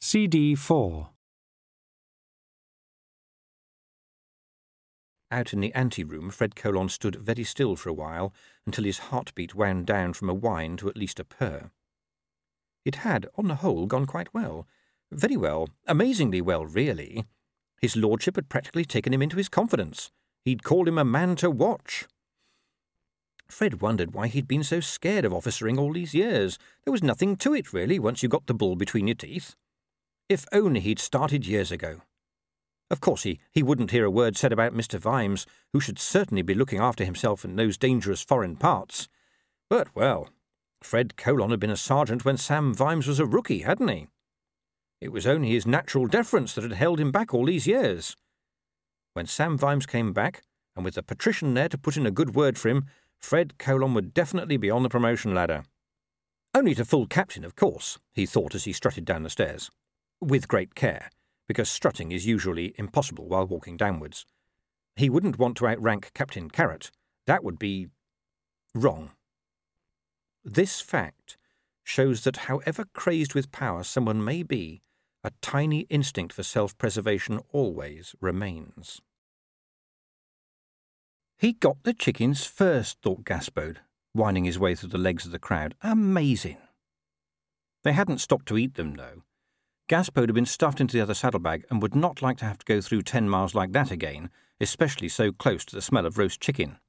CD 4. Out in the ante-room, Fred Colon stood very still for a while until his heartbeat wound down from a whine to at least a purr. It had, on the whole, gone quite well. Very well. Amazingly well, really. His lordship had practically taken him into his confidence. He'd called him a man to watch. Fred wondered why he'd been so scared of officering all these years. There was nothing to it, really, once you got the bull between your teeth. If only he'd started years ago. Of course, he wouldn't hear a word said about Mr. Vimes, who should certainly be looking after himself in those dangerous foreign parts. But, well, Fred Colon had been a sergeant when Sam Vimes was a rookie, hadn't he? It was only his natural deference that had held him back all these years. When Sam Vimes came back, and with the patrician there to put in a good word for him, Fred Colon would definitely be on the promotion ladder. Only to full captain, of course, he thought as he strutted down the stairs. With great care, because strutting is usually impossible while walking downwards. He wouldn't want to outrank Captain Carrot. That would be wrong. This fact shows that however crazed with power someone may be, a tiny instinct for self-preservation always remains. He got the chickens first, thought Gaspode, winding his way through the legs of the crowd. Amazing. They hadn't stopped to eat them, though. Gaspode had been stuffed into the other saddlebag and would not like to have to go through 10 miles like that again, especially so close to the smell of roast chicken.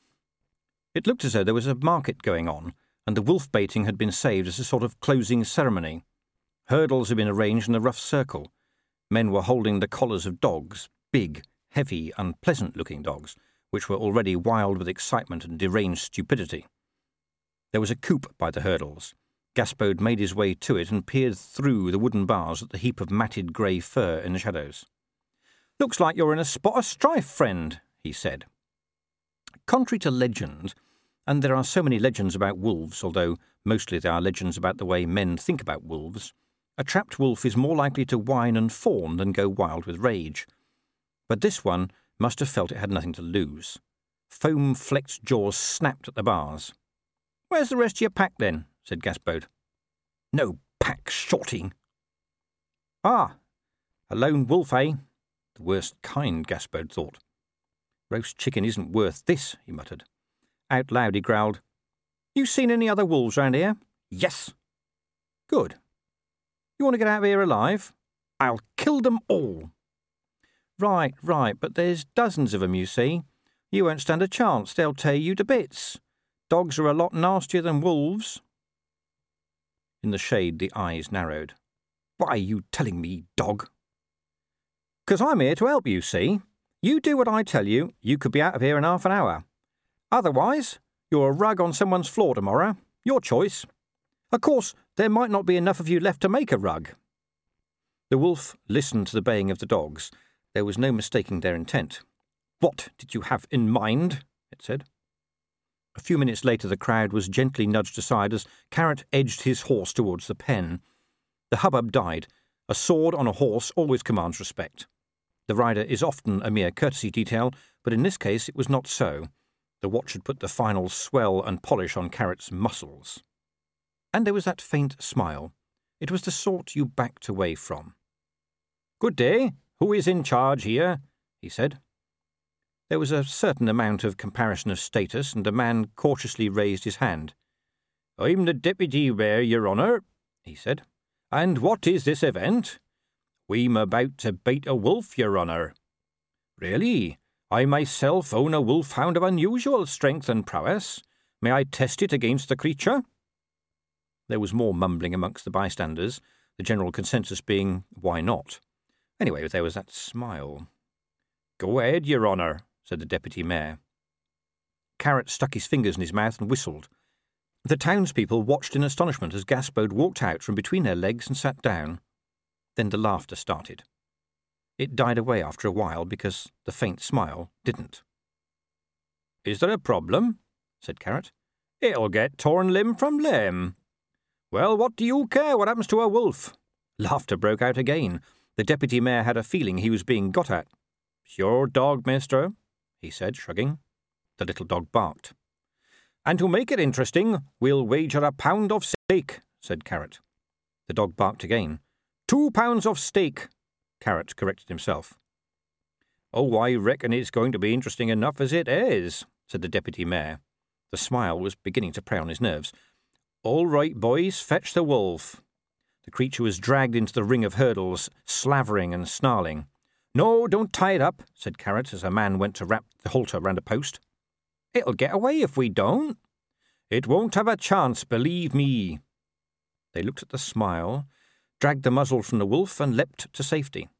It looked as though there was a market going on, and the wolf baiting had been saved as a sort of closing ceremony. Hurdles had been arranged in a rough circle. Men were holding the collars of dogs, big, heavy, unpleasant-looking dogs, which were already wild with excitement and deranged stupidity. There was a coop by the hurdles. Gaspode made his way to it and peered through the wooden bars at the heap of matted grey fur in the shadows. "Looks like you're in a spot of strife, friend," he said. Contrary to legend, and there are so many legends about wolves, although mostly they are legends about the way men think about wolves, a trapped wolf is more likely to whine and fawn than go wild with rage. But this one must have felt it had nothing to lose. Foam-flecked jaws snapped at the bars. "Where's the rest of your pack, then?" said Gaspode. "No pack, shorting." "Ah, a lone wolf, eh? The worst kind," Gaspode thought. "Roast chicken isn't worth this," he muttered. Out loud he growled, "You seen any other wolves round here?" "Yes." "Good. You want to get out of here alive?" "I'll kill them all." Right, but there's dozens of 'em, you see. You won't stand a chance, they'll tear you to bits. Dogs are a lot nastier than wolves." In the shade, the eyes narrowed. "Why are you telling me, dog?" "'Cause I'm here to help you, see? You do what I tell you, you could be out of here in half an hour. Otherwise, you're a rug on someone's floor tomorrow. Your choice. Of course, there might not be enough of you left to make a rug." The wolf listened to the baying of the dogs. There was no mistaking their intent. "What did you have in mind?" it said. A few minutes later the crowd was gently nudged aside as Carrot edged his horse towards the pen. The hubbub died. A sword on a horse always commands respect. The rider is often a mere courtesy detail, but in this case it was not so. The watch had put the final swell and polish on Carrot's muscles. And there was that faint smile. It was the sort you backed away from. "Good day. Who is in charge here?" he said. There was a certain amount of comparison of status, and a man cautiously raised his hand. "I'm the deputy mayor, your honour," he said. "And what is this event?" "We'm about to bait a wolf, your honour." "Really? I myself own a wolfhound of unusual strength and prowess. May I test it against the creature?" There was more mumbling amongst the bystanders, the general consensus being, why not? Anyway, there was that smile. "Go ahead, your honour," said the deputy mayor. Carrot stuck his fingers in his mouth and whistled. The townspeople watched in astonishment as Gaspode walked out from between their legs and sat down. Then the laughter started. It died away after a while because the faint smile didn't. "Is there a problem?" said Carrot. "It'll get torn limb from limb." "Well, what do you care what happens to a wolf?" Laughter broke out again. The deputy mayor had a feeling he was being got at. "It's your dog, mister," he said, shrugging. The little dog barked. "And to make it interesting, we'll wager £1 of steak," said Carrot. The dog barked again. 2 pounds of steak, Carrot corrected himself. Oh, I reckon it's going to be interesting enough as it is, said the Deputy Mayor. The smile was beginning to prey on his nerves. All right, boys, fetch the wolf. The creature was dragged into the ring of hurdles, slavering and snarling. No, don't tie it up, said Carrot as a man went to wrap the halter round a post. It'll get away if we don't. It won't have a chance, believe me. They looked at the smile, dragged the muzzle from the wolf and leapt to safety.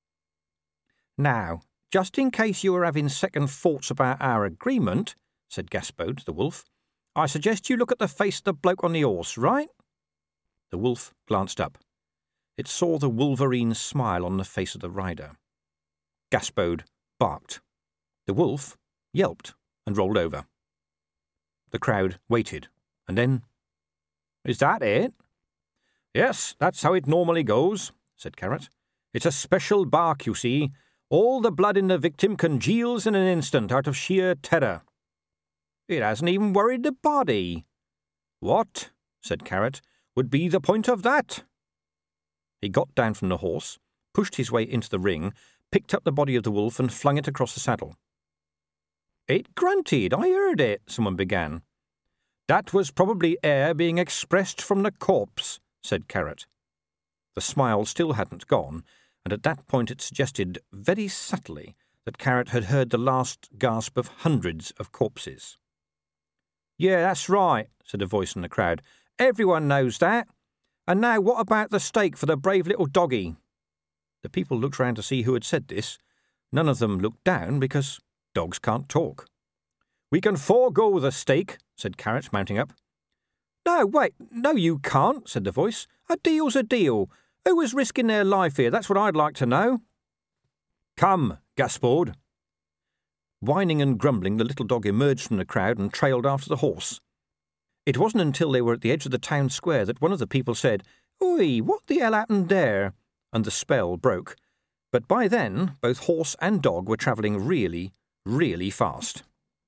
Now, just in case you were having second thoughts about our agreement, said Gaspode, the wolf, I suggest you look at the face of the bloke on the horse, right? The wolf glanced up. It saw the wolverine smile on the face of the rider. Gaspode barked. The wolf yelped and rolled over. The crowd waited, and then, Is that it? Yes, that's how it normally goes, said Carrot. It's a special bark, you see. All the blood in the victim congeals in an instant out of sheer terror. It hasn't even worried the body. What, said Carrot, would be the point of that? He got down from the horse, pushed his way into the ring, picked up the body of the wolf and flung it across the saddle. It grunted, I heard it, someone began. That was probably air being expressed from the corpse, said Carrot. The smile still hadn't gone, and at that point it suggested, very subtly, that Carrot had heard the last gasp of hundreds of corpses. Yeah, that's right, said a voice in the crowd. Everyone knows that. And now what about the steak for the brave little doggy? The people looked round to see who had said this. None of them looked down because dogs can't talk. We can forego the steak, said Carrot, mounting up. No, wait, no you can't, said the voice. A deal's a deal. Who was risking their life here? That's what I'd like to know. Come, Gaspode. Whining and grumbling, the little dog emerged from the crowd and trailed after the horse. It wasn't until they were at the edge of the town square that one of the people said, Oi, what the hell happened there? And the spell broke. But by then, both horse and dog were travelling really, really fast.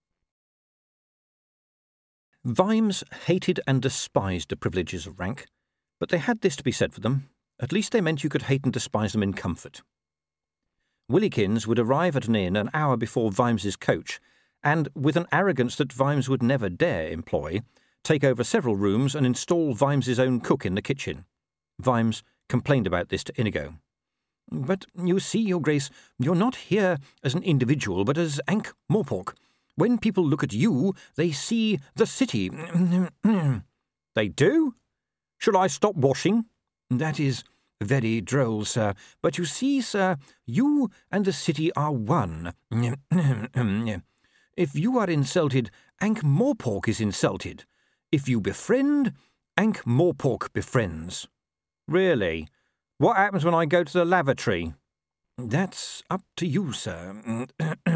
Vimes hated and despised the privileges of rank, but they had this to be said for them. At least they meant you could hate and despise them in comfort. Willykins would arrive at an inn an hour before Vimes's coach, and, with an arrogance that Vimes would never dare employ, take over several rooms and install Vimes's own cook in the kitchen. Vimes complained about this to Inigo. But you see, Your Grace, you're not here as an individual, but as Ankh Morpork. When people look at you, they see the city. They do? Shall I stop washing? That is very droll, sir. But you see, sir, you and the city are one. If you are insulted, Ankh Morpork is insulted. If you befriend, Ankh Morpork befriends. Really? What happens when I go to the lavatory? That's up to you, sir.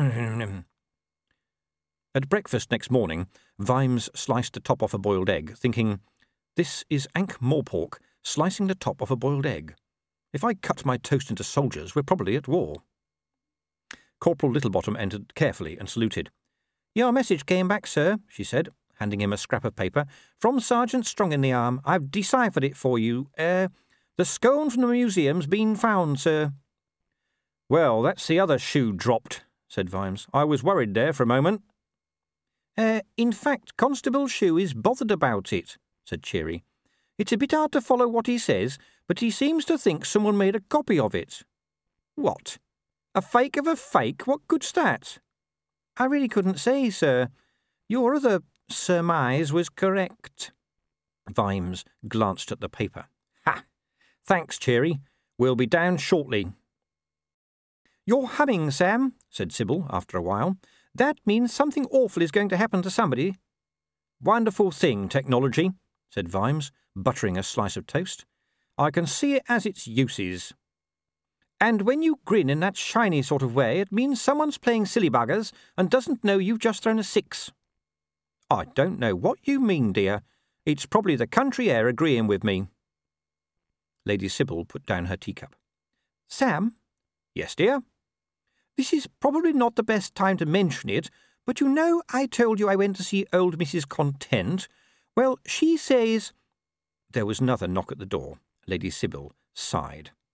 At breakfast next morning, Vimes sliced the top off a boiled egg, thinking, This is Ankh Morpork slicing the top off a boiled egg. If I cut my toast into soldiers, we're probably at war. Corporal Littlebottom entered carefully and saluted. Your message came back, sir, she said, handing him a scrap of paper. From Sergeant Strong in the Arm. I've deciphered it for you. The scone from the museum's been found, sir. Well, that's the other shoe dropped, said Vimes. I was worried there for a moment. In fact, Constable Shoe is bothered about it, said Cheery. It's a bit hard to follow what he says, but he seems to think someone made a copy of it. What? A fake of a fake? What good's that? I really couldn't say, sir. Your other surmise was correct. Vimes glanced at the paper. Ha! Thanks, Cheery. We'll be down shortly. You're humming, Sam, said Sybil after a while. That means something awful is going to happen to somebody. Wonderful thing, technology, said Vimes, buttering a slice of toast. I can see it as its uses. And when you grin in that shiny sort of way, it means someone's playing silly buggers and doesn't know you've just thrown a 6. I don't know what you mean, dear. It's probably the country air agreeing with me. Lady Sybil put down her teacup. Sam? Yes, dear? This is probably not the best time to mention it, but you know I told you I went to see old Mrs. Content. Well, she says... There was another knock at the door. Lady Sybil sighed.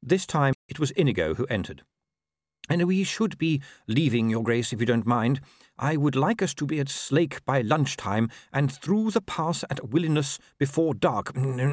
This time it was Inigo who entered. "And we should be leaving, Your Grace, if you don't mind. I would like us to be at Slake by lunchtime and through the pass at Willingness before dark."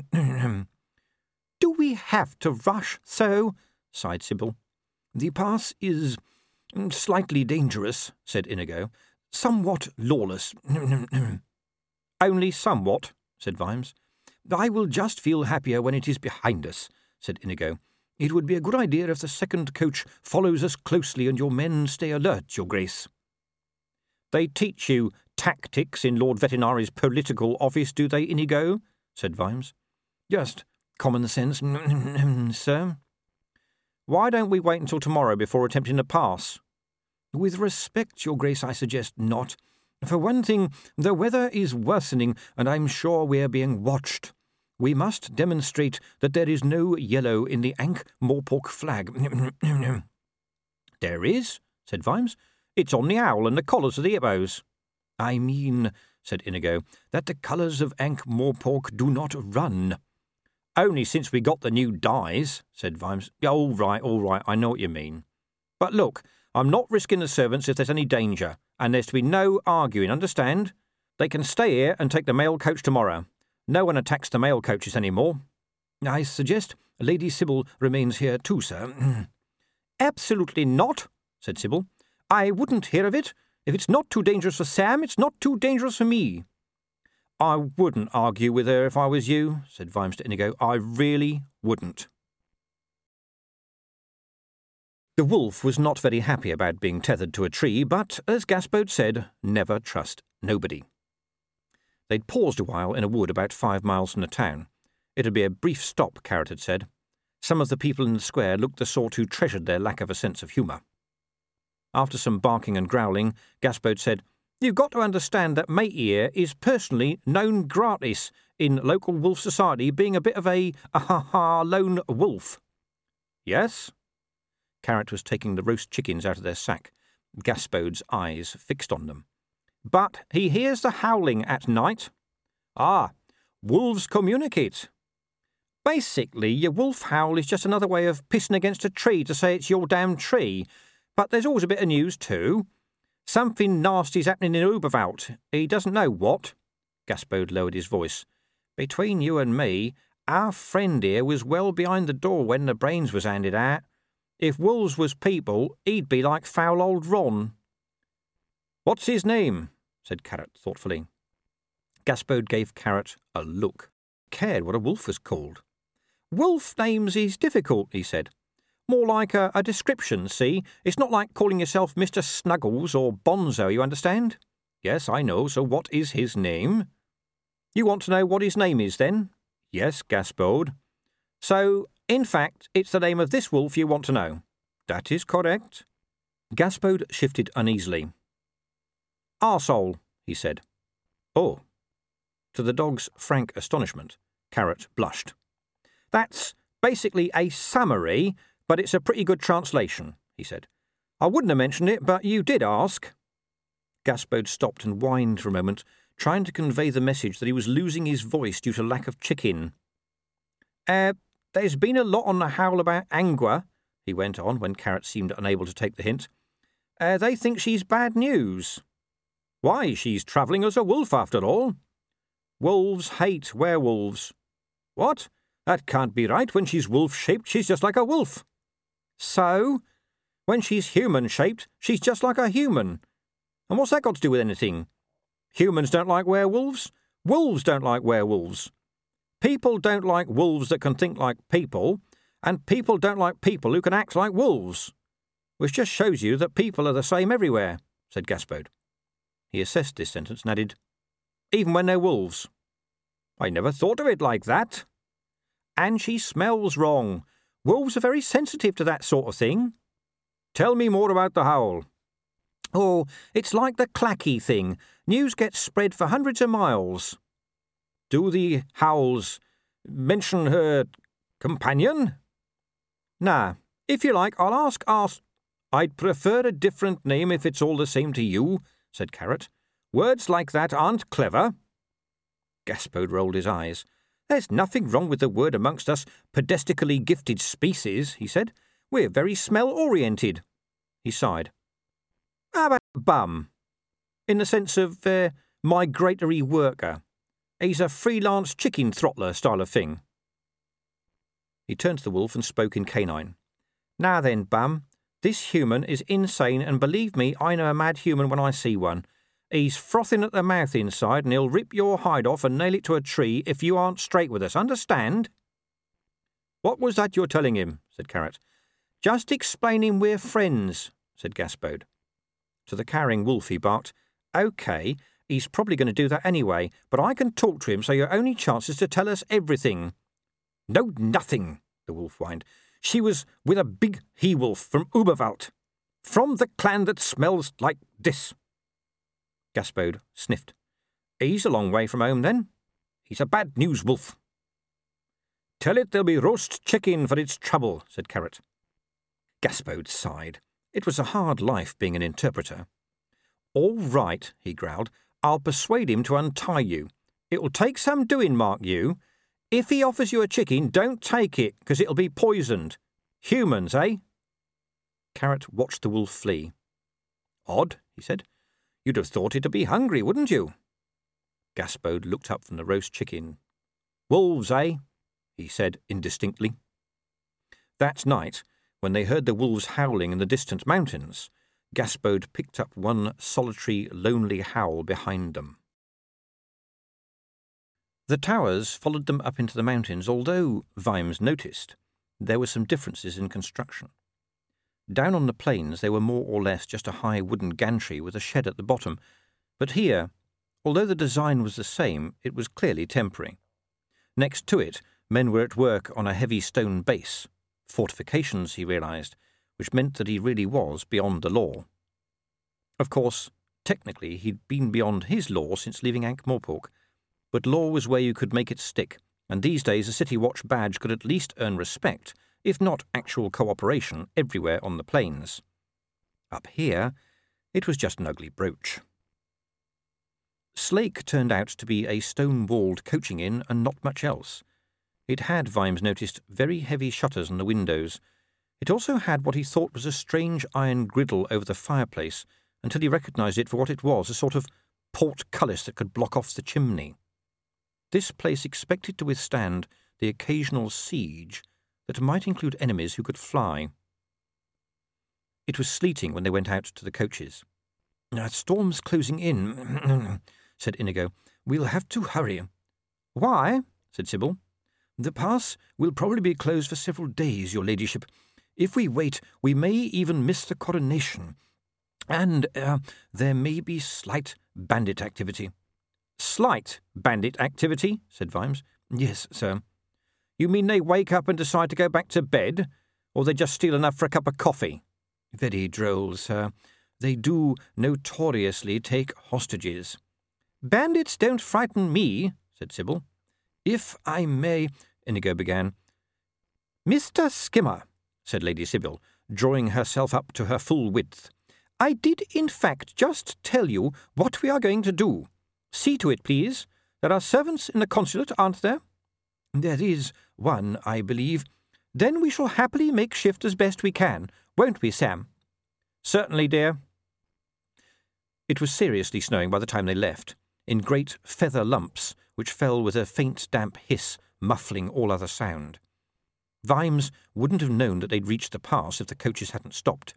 "Do we have to rush so?" sighed Sybil. "The pass is slightly dangerous," said Inigo. "Somewhat lawless." "Only somewhat," said Vimes. "I will just feel happier when it is behind us," said Inigo. "It would be a good idea if the second coach follows us closely and your men stay alert, Your Grace." "They teach you tactics in Lord Vetinari's political office, do they, Inigo?" said Vimes. "Just common sense, sir." "Why don't we wait until tomorrow before attempting the pass?" "With respect, Your Grace, I suggest not. For one thing, the weather is worsening, and I'm sure we're being watched. We must demonstrate that there is no yellow in the Ankh-Morpork flag." "There is," said Vimes. "It's on the owl and the collars of the hippos." "I mean," said Inigo, "that the colours of Ankh-Morpork do not run." "Only since we got the new dyes," said Vimes. All right, I know what you mean. But look, I'm not risking the servants if there's any danger, and there's to be no arguing, understand? They can stay here and take the mail coach tomorrow. No one attacks the mail coaches any more." "I suggest Lady Sybil remains here too, sir." "Absolutely not," said Sybil. "I wouldn't hear of it. If it's not too dangerous for Sam, it's not too dangerous for me." "I wouldn't argue with her if I was you," said Vimes to Inigo. "I really wouldn't." The wolf was not very happy about being tethered to a tree, but, as Gaspode said, never trust nobody. They'd paused a while in a wood about 5 miles from the town. It'd be a brief stop, Carrot had said. Some of the people in the square looked the sort who treasured their lack of a sense of humour. After some barking and growling, Gaspode said, "You've got to understand that Matey here is personally known gratis in local wolf society, being a bit of a lone wolf." "Yes?" Carrot was taking the roast chickens out of their sack, Gaspode's eyes fixed on them. "But he hears the howling at night." "Ah, wolves communicate." "Basically, your wolf howl is just another way of pissing against a tree to say it's your damn tree. But there's always a bit of news, too. Something nasty's happening in Uberwald. He doesn't know what." Gaspode lowered his voice. "Between you and me, our friend here was well behind the door when the brains was handed out. If wolves was people, he'd be like foul old Ron." "What's his name?" said Carrot thoughtfully. Gaspode gave Carrot a look. Cared what a wolf was called. "Wolf names is difficult," he said. "More like a description, see? It's not like calling yourself Mr. Snuggles or Bonzo, you understand?" "Yes, I know, so what is his name?" "You want to know what his name is, then?" "Yes, Gaspode." "So, in fact, it's the name of this wolf you want to know?" "That is correct." Gaspode shifted uneasily. "Arsehole," he said. "Oh." To the dog's frank astonishment, Carrot blushed. "That's basically a summary, but it's a pretty good translation," he said. "I wouldn't have mentioned it, but you did ask." Gaspode stopped and whined for a moment, trying to convey the message that he was losing his voice due to lack of chicken. There's been a lot on the howl about Angua," he went on when Carrot seemed unable to take the hint. "They think she's bad news." "Why, she's travelling as a wolf after all." "Wolves hate werewolves." "What? That can't be right. When she's wolf-shaped, she's just like a wolf." "So? When she's human-shaped, she's just like a human. And what's that got to do with anything? Humans don't like werewolves. Wolves don't like werewolves. People don't like wolves that can think like people, and people don't like people who can act like wolves. Which just shows you that people are the same everywhere," said Gaspode. He assessed this sentence and added, "Even when they're wolves." "I never thought of it like that." "And she smells wrong. Wolves are very sensitive to that sort of thing." "Tell me more about the howl." "Oh, it's like the clacky thing. News gets spread for hundreds of miles." "Do the howls mention her companion?" "Nah. If you like, I'll ask "I'd prefer a different name if it's all the same to you," said Carrot. "Words like that aren't clever." Gaspode rolled his eyes. "There's nothing wrong with the word amongst us pedestically gifted species," he said. "We're very smell-oriented." He sighed. "How about bum? In the sense of migratory worker. He's a freelance chicken throttler style of thing." He turned to the wolf and spoke in canine. "Now then, bum, this human is insane, and believe me, I know a mad human when I see one. He's frothing at the mouth inside, and he'll rip your hide off and nail it to a tree if you aren't straight with us. Understand?" "What was that you're telling him?" said Carrot. "Just explaining we're friends," said Gaspode. To the cowering wolf he barked, "OK, he's probably going to do that anyway, but I can talk to him, so your only chance is to tell us everything." "No, nothing," the wolf whined. "She was with a big he-wolf from Uberwald, from the clan that smells like this." Gaspode sniffed. "He's a long way from home, then. He's a bad news wolf." "Tell it there'll be roast chicken for its trouble," said Carrot. Gaspode sighed. It was a hard life being an interpreter. "All right," he growled. "I'll persuade him to untie you. It will take some doing, mark you. If he offers you a chicken, don't take it, 'cause it'll be poisoned. Humans, eh?" Carrot watched the wolf flee. "Odd," he said. "You'd have thought it'd be hungry, wouldn't you?" Gaspode looked up from the roast chicken. "Wolves, eh?" he said indistinctly. That night, when they heard the wolves howling in the distant mountains, Gaspode picked up one solitary, lonely howl behind them. The towers followed them up into the mountains, although, Vimes noticed, there were some differences in construction. Down on the plains they were more or less just a high wooden gantry with a shed at the bottom, but here, although the design was the same, it was clearly temporary. Next to it, men were at work on a heavy stone base, fortifications, he realised, which meant that he really was beyond the law. Of course, technically he'd been beyond his law since leaving Ankh-Morpork, but law was where you could make it stick, and these days a City Watch badge could at least earn respect, if not actual cooperation, everywhere on the plains. Up here, it was just an ugly brooch. Slake turned out to be a stone-walled coaching inn and not much else. It had, Vimes noticed, very heavy shutters on the windows. It also had what he thought was a strange iron griddle over the fireplace, until he recognised it for what it was, a sort of portcullis that could block off the chimney. This place expected to withstand the occasional siege that might include enemies who could fly. It was sleeting when they went out to the coaches. "Storm's closing in," said Inigo. "We'll have to hurry." "Why?" said Sybil. "The pass will probably be closed for several days, your ladyship. If we wait, we may even miss the coronation. And, there may be slight bandit activity." "Slight bandit activity?" said Vimes. "Yes, sir." "You mean they wake up and decide to go back to bed, or they just steal enough for a cup of coffee?" "Very droll, sir. They do notoriously take hostages." "Bandits don't frighten me," said Sybil. "If I may," Inigo began. "Mr. Skimmer," said Lady Sybil, drawing herself up to her full width, "I did in fact just tell you what we are going to do. See to it, please. There are servants in the consulate, aren't there?" "There is one, I believe." "Then we shall happily make shift as best we can, won't we, Sam?" "Certainly, dear." It was seriously snowing by the time they left, in great feather lumps which fell with a faint damp hiss muffling all other sound. Vimes wouldn't have known that they'd reached the pass if the coaches hadn't stopped.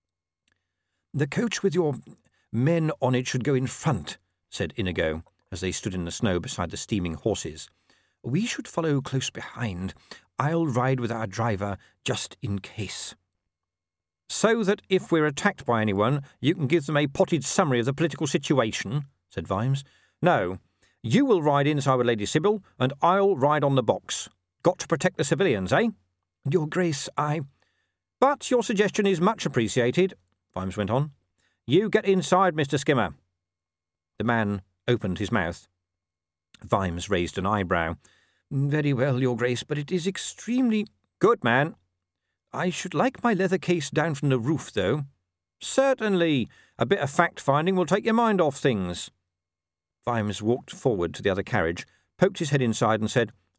"The coach with your men on it should go in front," said Inigo, as they stood in the snow beside the steaming horses. "We should follow close behind. I'll ride with our driver just in case." "So that if we're attacked by anyone, you can give them a potted summary of the political situation," said Vimes. "No, you will ride inside with Lady Sybil, and I'll ride on the box. Got to protect the civilians, eh?" "Your Grace, I—" "But your suggestion is much appreciated," Vimes went on. "You get inside, Mr. Skimmer." The man opened his mouth. Vimes raised an eyebrow. "Very well, Your Grace, but it is extremely—" "Good, man." "I should like my leather case down from the roof, though." "Certainly. A bit of fact-finding will take your mind off things." Vimes walked forward to the other carriage, poked his head inside and said,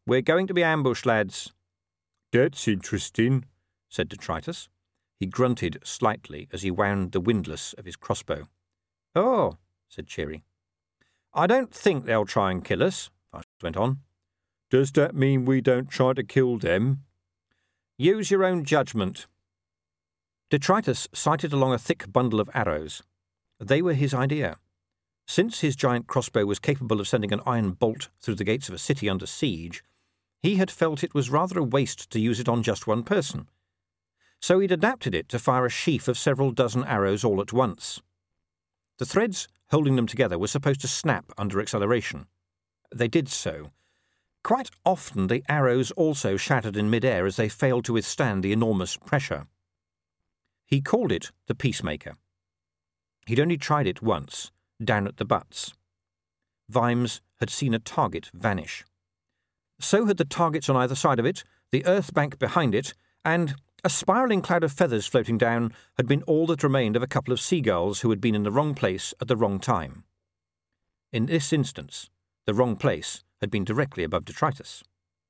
We're going to be ambushed, lads. That's interesting, said Detritus. He grunted slightly as he wound the windlass of his crossbow. Oh, said Cheery. I don't think they'll try and kill us, Vimes went on. Does that mean we don't try to kill them? Use your own judgment. Detritus sighted along a thick bundle of arrows. They were his idea. Since his giant crossbow was capable of sending an iron bolt through the gates of a city under siege, he had felt it was rather a waste to use it on just one person. So he'd adapted it to fire a sheaf of several dozen arrows all at once. The threads holding them together were supposed to snap under acceleration. They did so. Quite often the arrows also shattered in mid-air as they failed to withstand the enormous pressure. He called it the Peacemaker. He'd only tried it once, down at the butts. Vimes had seen a target vanish. So had the targets on either side of it, the earth bank behind it, and a spiralling cloud of feathers floating down had been all that remained of a couple of seagulls who had been in the wrong place at the wrong time. In this instance, the wrong place had been directly above Detritus.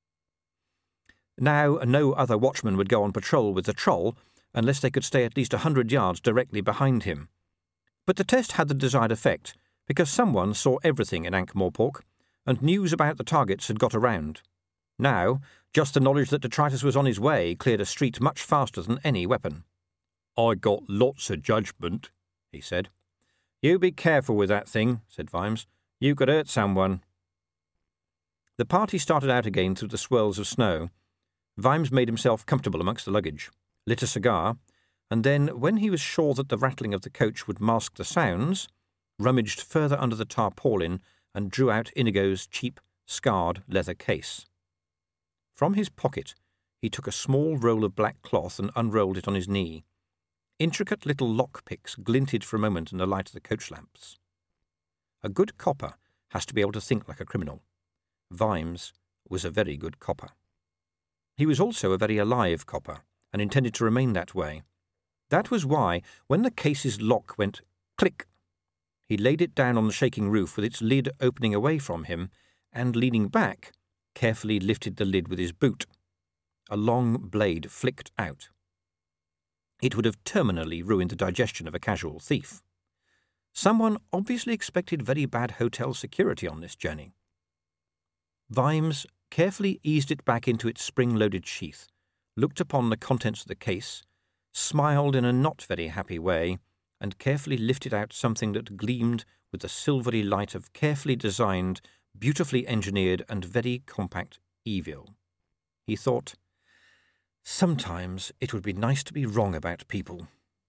Now no other watchman would go on patrol with the troll unless they could stay at least 100 yards directly behind him. But the test had the desired effect, because someone saw everything in Ankh-Morpork, and news about the targets had got around. Now, just the knowledge that Detritus was on his way cleared a street much faster than any weapon. I got lots of judgment, he said. You be careful with that thing, said Vimes. You could hurt someone. The party started out again through the swirls of snow. Vimes made himself comfortable amongst the luggage, lit a cigar, and then, when he was sure that the rattling of the coach would mask the sounds, rummaged further under the tarpaulin and drew out Inigo's cheap, scarred leather case. From his pocket he took a small roll of black cloth and unrolled it on his knee. Intricate little lock-picks glinted for a moment in the light of the coach lamps. A good copper has to be able to think like a criminal. Vimes was a very good copper. He was also a very alive copper, and intended to remain that way. That was why, when the case's lock went click, he laid it down on the shaking roof with its lid opening away from him, and, leaning back, carefully lifted the lid with his boot. A long blade flicked out. It would have terminally ruined the digestion of a casual thief. Someone obviously expected very bad hotel security on this journey. Vimes carefully eased it back into its spring-loaded sheath, looked upon the contents of the case, smiled in a not very happy way, and carefully lifted out something that gleamed with the silvery light of carefully designed, beautifully engineered and very compact evil. He thought, sometimes it would be nice to be wrong about people.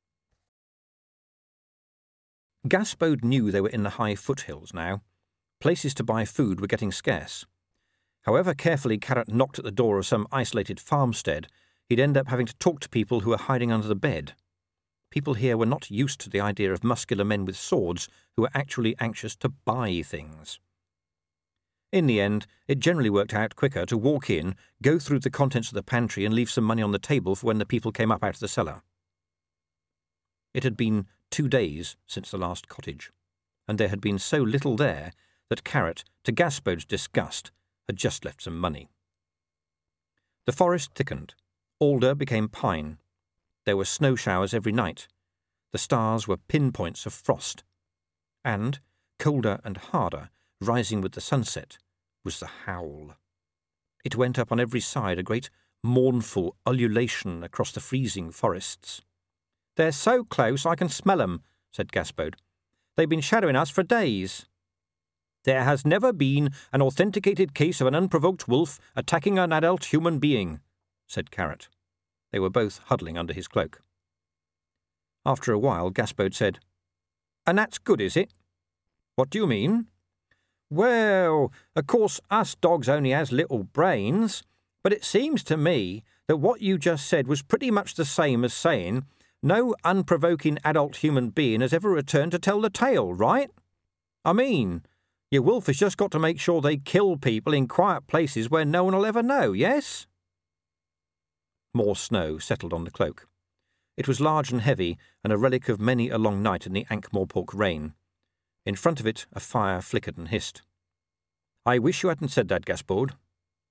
Gaspode knew they were in the high foothills now. Places to buy food were getting scarce. However carefully Carrot knocked at the door of some isolated farmstead, he'd end up having to talk to people who were hiding under the bed. People here were not used to the idea of muscular men with swords who were actually anxious to buy things. In the end, it generally worked out quicker to walk in, go through the contents of the pantry and leave some money on the table for when the people came up out of the cellar. It had been 2 days since the last cottage, and there had been so little there that Carrot, to Gaspode's disgust, had just left some money. The forest thickened. Alder became pine. There were snow showers every night. The stars were pinpoints of frost. And, colder and harder, rising with the sunset, was the howl. It went up on every side, a great mournful ululation across the freezing forests. "They're so close I can smell 'em," said Gaspode. "They've been shadowing us for days." "There has never been an authenticated case of an unprovoked wolf attacking an adult human being," said Carrot. They were both huddling under his cloak. After a while, Gaspode said, "And that's good, is it?" "What do you mean?" "Well, of course us dogs only has little brains, but it seems to me that what you just said was pretty much the same as saying no unprovoking adult human being has ever returned to tell the tale, right? I mean, your wolf has just got to make sure they kill people in quiet places where no one will ever know, yes?" More snow settled on the cloak. It was large and heavy, and a relic of many a long night in the Ankh-Morpork rain. In front of it, a fire flickered and hissed. "I wish you hadn't said that, Gaspode."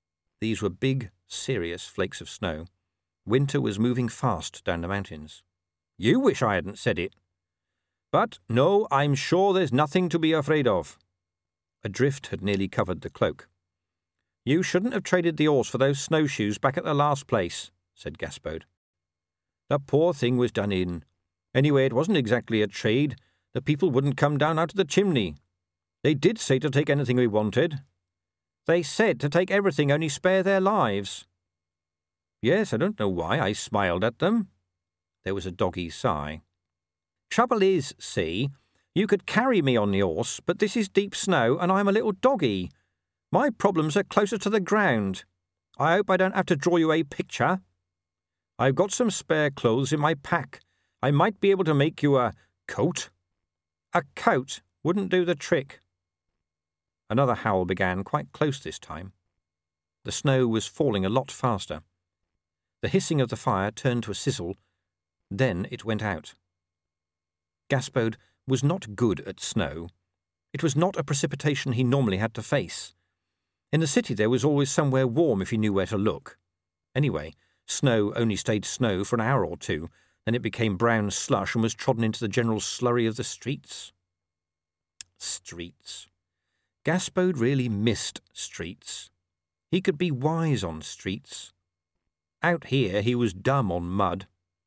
These were big, serious flakes of snow. Winter was moving fast down the mountains. You wish I hadn't said it. But no, I'm sure there's nothing to be afraid of. A drift had nearly covered the cloak. You shouldn't have traded the horse for those snowshoes back at the last place, said Gaspode. The poor thing was done in. Anyway, it wasn't exactly a trade. The people wouldn't come down out of the chimney. They did say to take anything we wanted. They said to take everything, only spare their lives. Yes, I don't know why I smiled at them. There was a doggy sigh. Trouble is, see, you could carry me on the horse, but this is deep snow and I'm a little doggy. My problems are closer to the ground. I hope I don't have to draw you a picture. I've got some spare clothes in my pack. I might be able to make you a coat. A coat wouldn't do the trick. Another howl began, quite close this time. The snow was falling a lot faster. The hissing of the fire turned to a sizzle. Then it went out. Gaspode was not good at snow. It was not a precipitation he normally had to face. In the city there was always somewhere warm if he knew where to look. Anyway, snow only stayed snow for an hour or two, then it became brown slush and was trodden into the general slurry of the streets. Streets. Gaspode really missed streets. He could be wise on streets. Out here he was dumb on mud.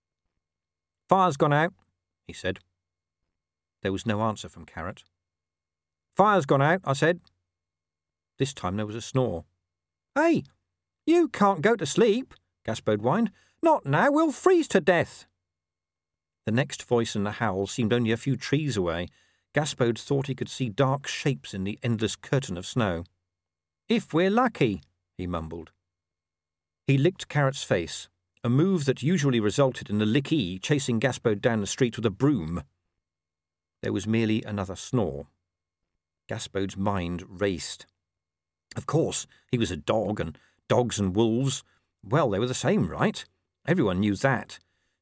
Fire's gone out, he said. There was no answer from Carrot. Fire's gone out, I said. This time there was a snore. Hey, you can't go to sleep, Gaspode whined. Not now, we'll freeze to death. The next voice in the howl seemed only a few trees away. Gaspode thought he could see dark shapes in the endless curtain of snow. If we're lucky, he mumbled. He licked Carrot's face, a move that usually resulted in the lickee chasing Gaspode down the street with a broom. There was merely another snore. Gaspode's mind raced. Of course, he was a dog, and dogs and wolves, well, they were the same, right? Everyone knew that.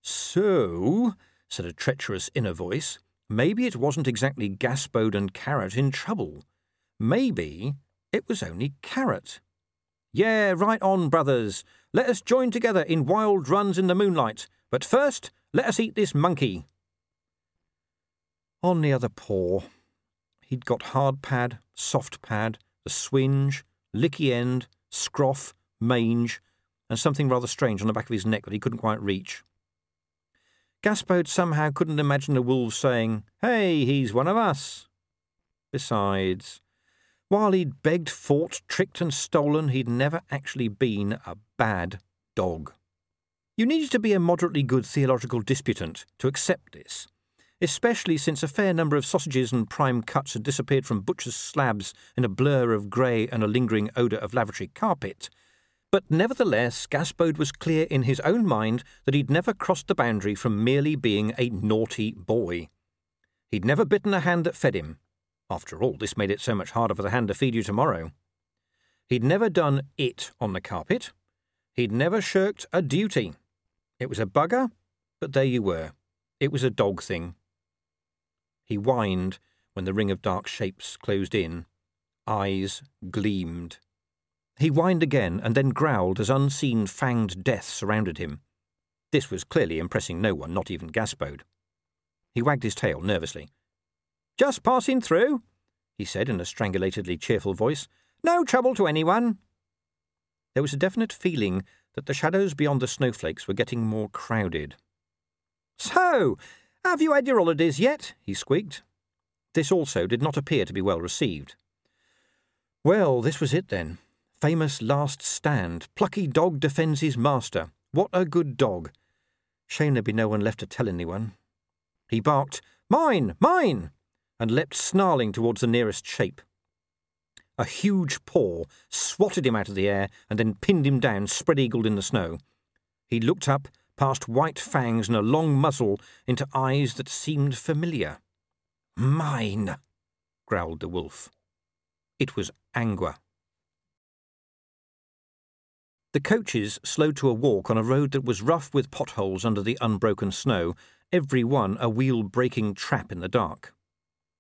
So, said a treacherous inner voice, maybe it wasn't exactly Gaspode and Carrot in trouble. Maybe it was only Carrot. Yeah, right on, brothers. Let us join together in wild runs in the moonlight. But first, let us eat this monkey. On the other paw, he'd got hard pad, soft pad, the swinge, licky end, scroff, mange, and something rather strange on the back of his neck that he couldn't quite reach. Gaspode somehow couldn't imagine the wolves saying, "Hey, he's one of us." Besides, while he'd begged, fought, tricked and stolen, he'd never actually been a bad dog. You needed to be a moderately good theological disputant to accept this, especially since a fair number of sausages and prime cuts had disappeared from butcher's slabs in a blur of grey and a lingering odour of lavatory carpet. But nevertheless, Gaspode was clear in his own mind that he'd never crossed the boundary from merely being a naughty boy. He'd never bitten a hand that fed him. After all, this made it so much harder for the hand to feed you tomorrow. He'd never done it on the carpet. He'd never shirked a duty. It was a bugger, but there you were. It was a dog thing. He whined when the ring of dark shapes closed in. Eyes gleamed. He whined again and then growled as unseen fanged death surrounded him. This was clearly impressing no one, not even Gaspode. He wagged his tail nervously. "Just passing through," he said in a strangulatedly cheerful voice. "No trouble to anyone." There was a definite feeling that the shadows beyond the snowflakes were getting more crowded. "So, have you had your holidays yet?" he squeaked. This also did not appear to be well received. Well, this was it then. Famous last stand. Plucky dog defends his master. What a good dog. Shame there'd be no one left to tell anyone. He barked, "Mine! Mine!" and leapt snarling towards the nearest shape. A huge paw swatted him out of the air and then pinned him down spread-eagled in the snow. He looked up, past white fangs and a long muzzle, into eyes that seemed familiar. "Mine!" growled the wolf. It was Angua. The coaches slowed to a walk on a road that was rough with potholes under the unbroken snow, every one a wheel-breaking trap in the dark.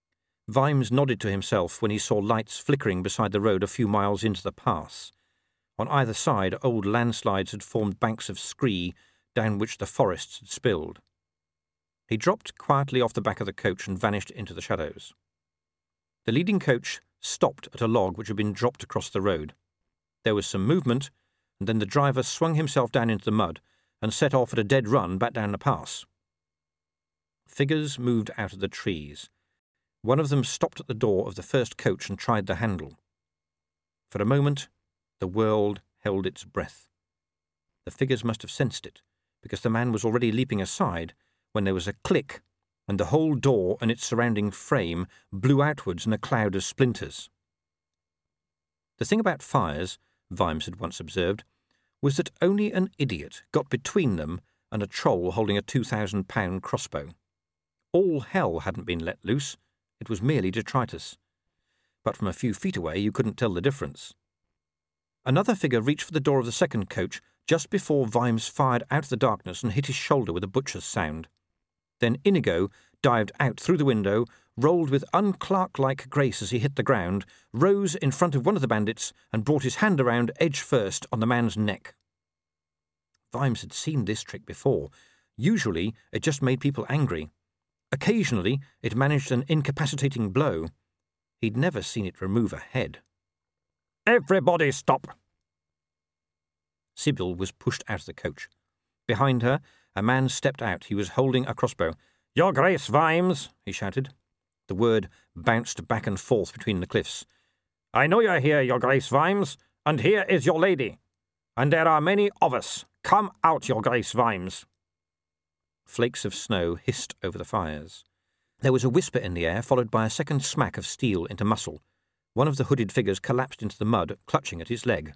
Vimes nodded to himself when he saw lights flickering beside the road a few miles into the pass. On either side, old landslides had formed banks of scree down which the forests had spilled. He dropped quietly off the back of the coach and vanished into the shadows. The leading coach stopped at a log which had been dropped across the road. There was some movement, and then the driver swung himself down into the mud and set off at a dead run back down the pass. Figures moved out of the trees. One of them stopped at the door of the first coach and tried the handle. For a moment, the world held its breath. The figures must have sensed it, because the man was already leaping aside when there was a click, and the whole door and its surrounding frame blew outwards in a cloud of splinters. The thing about fires, Vimes had once observed, was that only an idiot got between them and a troll holding a 2,000-pound crossbow. All hell hadn't been let loose. It was merely detritus. But from a few feet away you couldn't tell the difference. Another figure reached for the door of the second coach just before Vimes fired out of the darkness and hit his shoulder with a butcher's sound. Then Inigo dived out through the window, rolled with unclark-like grace as he hit the ground, rose in front of one of the bandits, and brought his hand around edge first on the man's neck. Vimes had seen this trick before. Usually it just made people angry. Occasionally it managed an incapacitating blow. He'd never seen it remove a head. "Everybody stop!" Sybil was pushed out of the coach. Behind her, a man stepped out. He was holding a crossbow. "Your Grace, Vimes!" he shouted. The word bounced back and forth between the cliffs. "I know you're here, Your Grace, Vimes, and here is your lady. And there are many of us. Come out, Your Grace, Vimes." Flakes of snow hissed over the fires. There was a whisper in the air, followed by a second smack of steel into muscle. One of the hooded figures collapsed into the mud, clutching at his leg.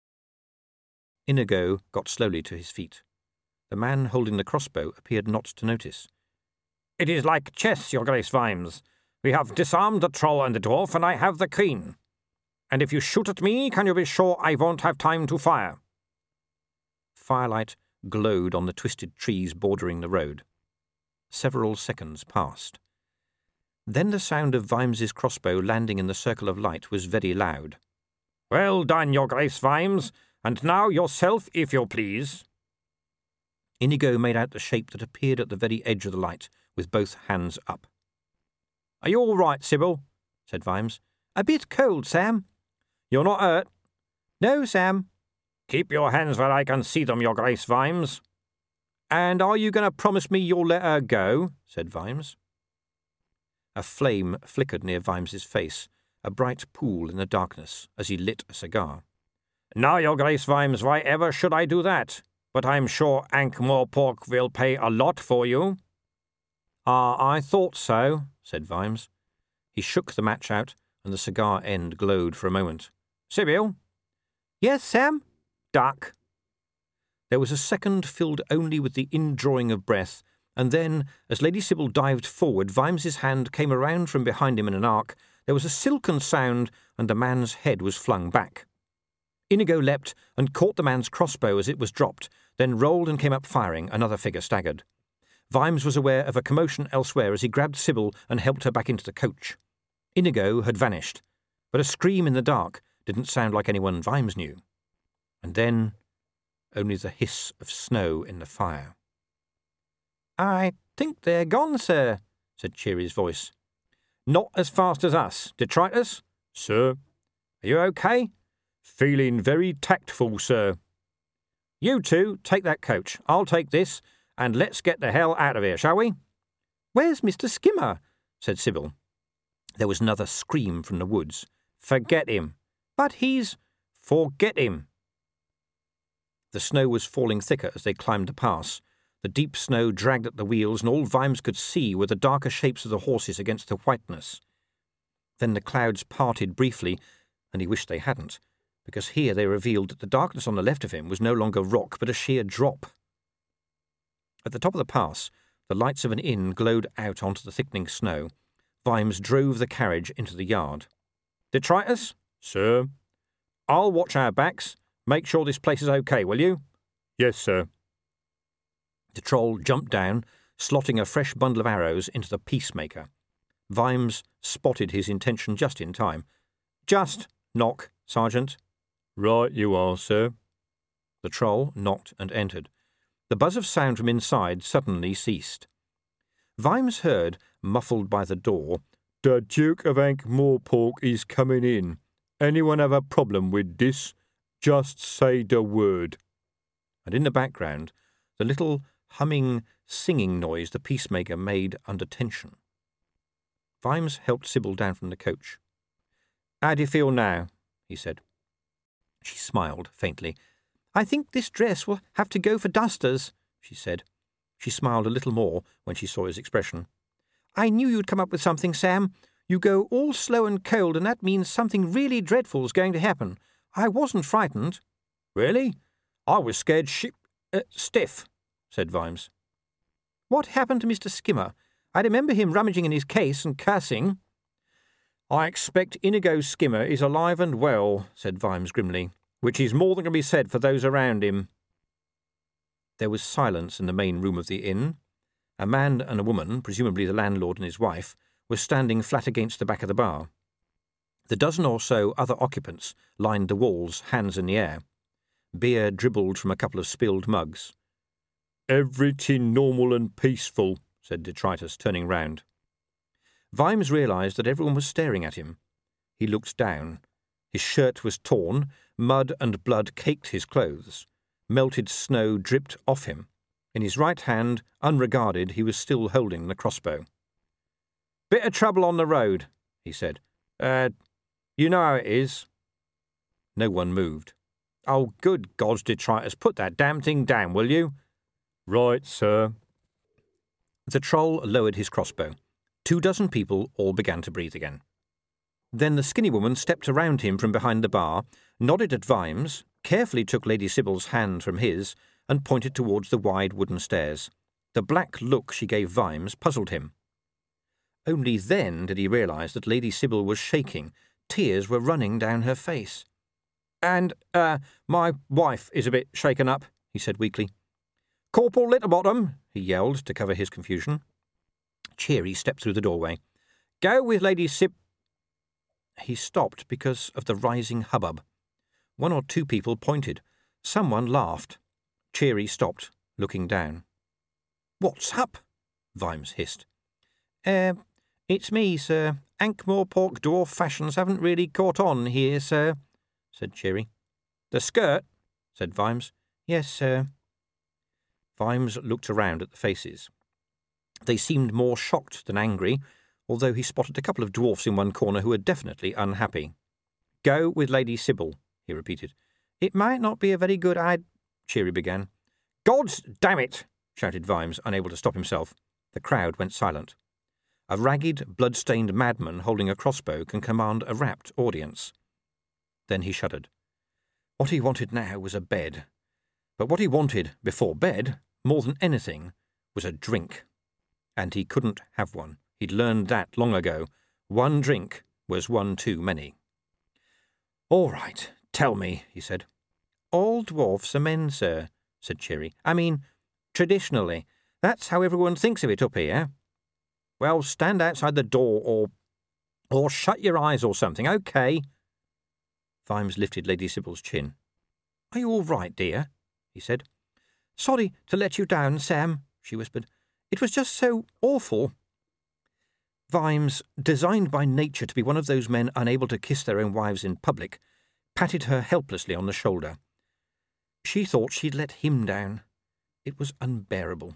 Inigo got slowly to his feet. The man holding the crossbow appeared not to notice. "It is like chess, Your Grace, Vimes. We have disarmed the troll and the dwarf, and I have the queen. And if you shoot at me, can you be sure I won't have time to fire?" Firelight glowed on the twisted trees bordering the road. Several seconds passed. Then the sound of Vimes's crossbow landing in the circle of light was very loud. "Well done, Your Grace, Vimes, and now yourself, if you please." Inigo made out the shape that appeared at the very edge of the light, with both hands up. "Are you all right, Sybil?" said Vimes. "A bit cold, Sam." "You're not hurt?" "No, Sam." "Keep your hands where I can see them, Your Grace, Vimes." "And are you going to promise me you'll let her go?" said Vimes. A flame flickered near Vimes's face, a bright pool in the darkness, as he lit a cigar. "Now, Your Grace, Vimes, why ever should I do that? But I'm sure Ankh-Morpork will pay a lot for you." I thought so," said Vimes. He shook the match out, and the cigar end glowed for a moment. "Sybil?" "Yes, Sam?" "Duck." There was a second filled only with the indrawing of breath, and then, as Lady Sybil dived forward, Vimes's hand came around from behind him in an arc. There was a silken sound, and the man's head was flung back. Inigo leapt and caught the man's crossbow as it was dropped, then rolled and came up firing. Another figure staggered. Vimes was aware of a commotion elsewhere as he grabbed Sybil and helped her back into the coach. Inigo had vanished, but a scream in the dark didn't sound like anyone Vimes knew. And then only the hiss of snow in the fire. "I think they're gone, sir," said Cheery's voice. "Not as fast as us. Detritus?" "Sir." "Are you okay?" "Feeling very tactful, sir." "You two take that coach. I'll take this, and let's get the hell out of here, shall we?" "Where's Mr. Skimmer?" said Sybil. There was another scream from the woods. "Forget him." "But he's—" "Forget him." The snow was falling thicker as they climbed the pass. The deep snow dragged at the wheels, and all Vimes could see were the darker shapes of the horses against the whiteness. Then the clouds parted briefly, and he wished they hadn't, because here they revealed that the darkness on the left of him was no longer rock, but a sheer drop. At the top of the pass, the lights of an inn glowed out onto the thickening snow. Vimes drove the carriage into the yard. "Detritus?" "Sir." "I'll watch our backs. Make sure this place is okay, will you?" "Yes, sir." The troll jumped down, slotting a fresh bundle of arrows into the peacemaker. Vimes spotted his intention just in time. "Just knock, Sergeant." Right you are, sir. The troll knocked and entered. The buzz of sound from inside suddenly ceased. Vimes heard, muffled by the door, "The Duke of Ankh-Morpork is coming in. Anyone have a problem with this? Just say the word." And in the background, the little humming, singing noise the peacemaker made under tension. Vimes helped Sybil down from the coach. "How do you feel now?" he said. She smiled faintly. "I think this dress will have to go for dusters," she said. She smiled a little more when she saw his expression. "I knew you'd come up with something, Sam. You go all slow and cold, and that means something really dreadful's going to happen. I wasn't frightened." "Really? I was scared stiff," said Vimes. "What happened to Mr. Skimmer? I remember him rummaging in his case and cursing." "I expect Inigo Skimmer is alive and well," said Vimes grimly, "which is more than can be said for those around him." There was silence in the main room of the inn. A man and a woman, presumably the landlord and his wife, were standing flat against the back of the bar. The dozen or so other occupants lined the walls, hands in the air. Beer dribbled from a couple of spilled mugs. "Everything normal and peaceful," said Detritus, turning round. Vimes realised that everyone was staring at him. He looked down. His shirt was torn, mud and blood caked his clothes. Melted snow dripped off him. In his right hand, unregarded, he was still holding the crossbow. "Bit of trouble on the road," he said. You know how it is." No one moved. "Oh, good gods, Detritus, put that damn thing down, will you?" "Right, sir." The troll lowered his crossbow. 24 people all began to breathe again. Then the skinny woman stepped around him from behind the bar, nodded at Vimes, carefully took Lady Sybil's hand from his, and pointed towards the wide wooden stairs. The black look she gave Vimes puzzled him. Only then did he realise that Lady Sybil was shaking. Tears were running down her face. "And, my wife is a bit shaken up," he said weakly. "Corporal Littlebottom," he yelled to cover his confusion. Cheery stepped through the doorway. "Go with Lady Syb—" He stopped because of the rising hubbub. 1 or 2 people pointed. Someone laughed. Cheery stopped, looking down. "What's up?" Vimes hissed. It's me, sir. Ankh-Morpork dwarf fashions haven't really caught on here, sir," said Cheery. "The skirt?" said Vimes. "Yes, sir." Vimes looked around at the faces. They seemed more shocked than angry, although he spotted a couple of dwarfs in one corner who were definitely unhappy. "Go with Lady Sybil," he repeated. "It might not be a very good idea," Cheery began. "Gods damn it!" shouted Vimes, unable to stop himself. The crowd went silent. A ragged, blood-stained madman holding a crossbow can command a rapt audience. Then he shuddered. What he wanted now was a bed. But what he wanted, before bed, more than anything, was a drink. And he couldn't have one. He'd learned that long ago. One drink was one too many. "All right, tell me," he said. "All dwarfs are men, sir," said Cheery. "I mean, traditionally. That's how everyone thinks of it up here." "Well, stand outside the door or shut your eyes or something, OK?" Vimes lifted Lady Sybil's chin. "Are you all right, dear?" he said. "Sorry to let you down, Sam," she whispered. "It was just so awful." Vimes, designed by nature to be one of those men unable to kiss their own wives in public, patted her helplessly on the shoulder. She thought she'd let him down. It was unbearable.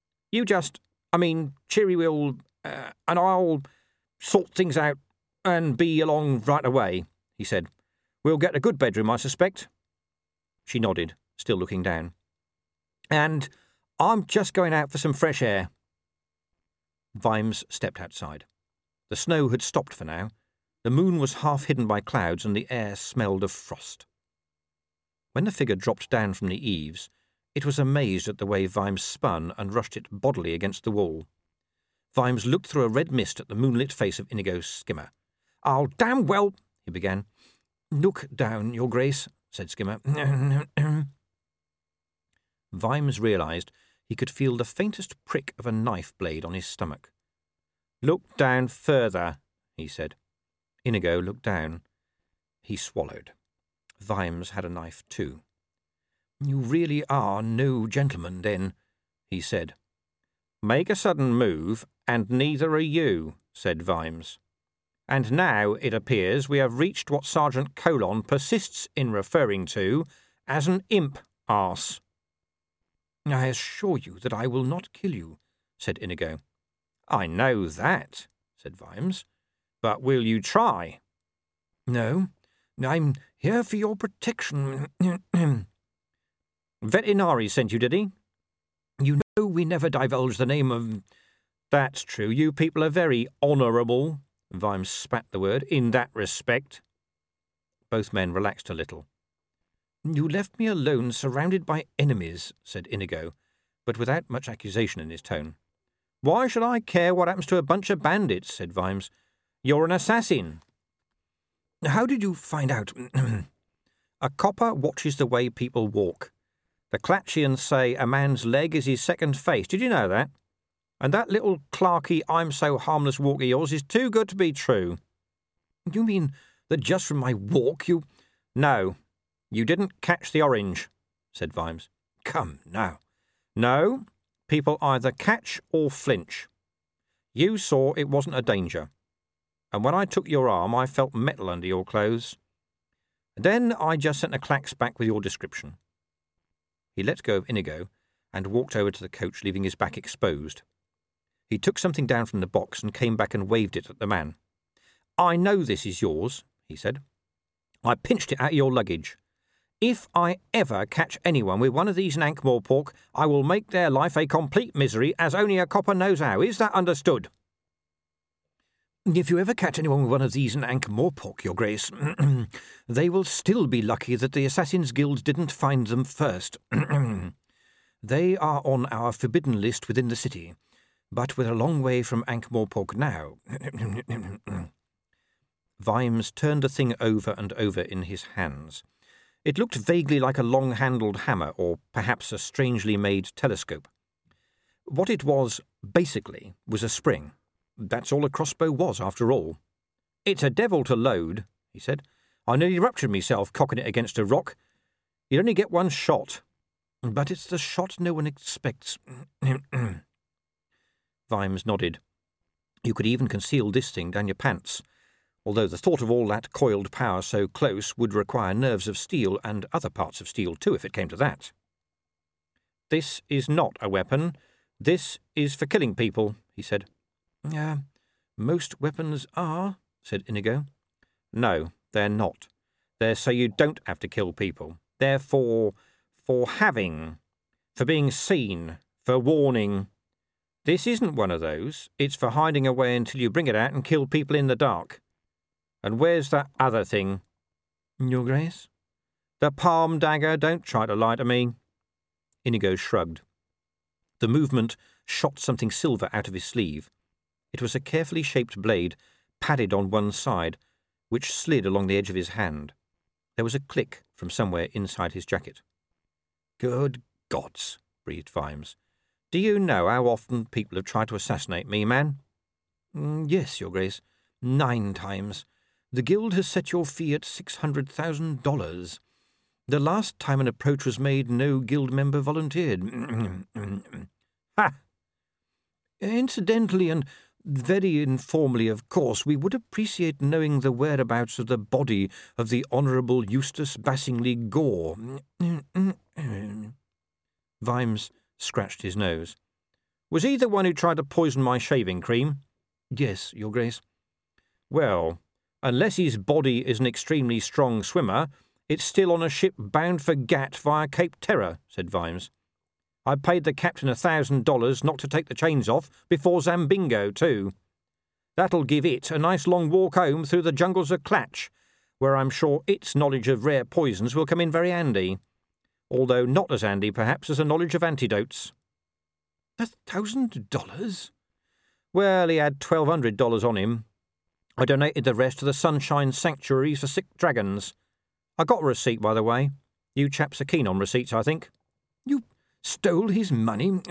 Cheery will, and I'll sort things out and be along right away," he said. "We'll get a good bedroom, I suspect." She nodded, still looking down. "And I'm just going out for some fresh air." Vimes stepped outside. The snow had stopped for now. The moon was half hidden by clouds and the air smelled of frost. When the figure dropped down from the eaves, it was amazed at the way Vimes spun and rushed it bodily against the wall. Vimes looked through a red mist at the moonlit face of Inigo Skimmer. "I'll damn well—" he began. "Look down, Your Grace," said Skimmer. Vimes realised he could feel the faintest prick of a knife blade on his stomach. "Look down further," he said. Inigo looked down. He swallowed. Vimes had a knife too. "You really are no gentleman, then," he said. "Make a sudden move, and neither are you," said Vimes. "And now, it appears, we have reached what Sergeant Colon persists in referring to as an imp arse." "I assure you that I will not kill you," said Inigo. "I know that," said Vimes. "But will you try?" "No, I'm here for your protection." "Vetinari sent you, did he?" "You know we never divulge the name of—" "That's true. You people are very honourable," Vimes spat the word, "in that respect." Both men relaxed a little. "You left me alone, surrounded by enemies," said Inigo, but without much accusation in his tone. "Why should I care what happens to a bunch of bandits?" said Vimes. "You're an assassin." "How did you find out?" "A copper watches the way people walk. The Clatchians say a man's leg is his second face. Did you know that? And that little Clarky I'm-so-harmless walk of yours is too good to be true." "You mean that just from my walk you—" "No, you didn't catch the orange," said Vimes. "Come, now." "No, people either catch or flinch. You saw it wasn't a danger. And when I took your arm, I felt metal under your clothes. Then I just sent a clacks back with your description." He let go of Inigo and walked over to the coach, leaving his back exposed. He took something down from the box and came back and waved it at the man. "I know this is yours," he said. "I pinched it out of your luggage. If I ever catch anyone with one of these Ankh-Morpork, I will make their life a complete misery, as only a copper knows how. Is that understood?" "If you ever catch anyone with one of these Ankh-Morpork, Your Grace, they will still be lucky that the Assassin's Guild didn't find them first. They are on our forbidden list within the city, but we're a long way from Ankh-Morpork now." Vimes turned the thing over and over in his hands. It looked vaguely like a long-handled hammer, or perhaps a strangely made telescope. What it was, basically, was a spring. That's all a crossbow was, after all. "It's a devil to load," he said. "I nearly ruptured myself cocking it against a rock. You'd only get one shot." "But it's the shot no one expects." Vimes nodded. "You could even conceal this thing down your pants, although the thought of all that coiled power so close would require nerves of steel and other parts of steel too, if it came to that." "This is not a weapon. This is for killing people," he said. "Most weapons are," said Inigo. "No, they're not. They're so you don't have to kill people. They're for having, for being seen, for warning. This isn't one of those. It's for hiding away until you bring it out and kill people in the dark. And where's that other thing?" "Your Grace?" "The palm dagger. Don't try to lie to me." Inigo shrugged. The movement shot something silver out of his sleeve. It was a carefully shaped blade, padded on one side, which slid along the edge of his hand. There was a click from somewhere inside his jacket. "Good gods," breathed Vimes. "Do you know how often people have tried to assassinate me, man?" "Yes, Your Grace. 9 times. The Guild has set your fee at $600,000. The last time an approach was made, no Guild member volunteered." "Ha!" "Incidentally and very informally, of course, we would appreciate knowing the whereabouts of the body of the Honourable Eustace Bassingley Gore." Vimes scratched his nose. "Was he the one who tried to poison my shaving cream?" "Yes, Your Grace." "Well, unless his body is an extremely strong swimmer, it's still on a ship bound for Gat via Cape Terror," said Vimes. "I paid the captain $1,000 not to take the chains off before Zambingo, too. That'll give it a nice long walk home through the jungles of Clatch, where I'm sure its knowledge of rare poisons will come in very handy, although not as handy, perhaps, as a knowledge of antidotes." $1,000? "Well, he had $1,200 on him. I donated the rest to the Sunshine Sanctuaries for Sick Dragons. I got a receipt, by the way. You chaps are keen on receipts, I think." "You stole his money?"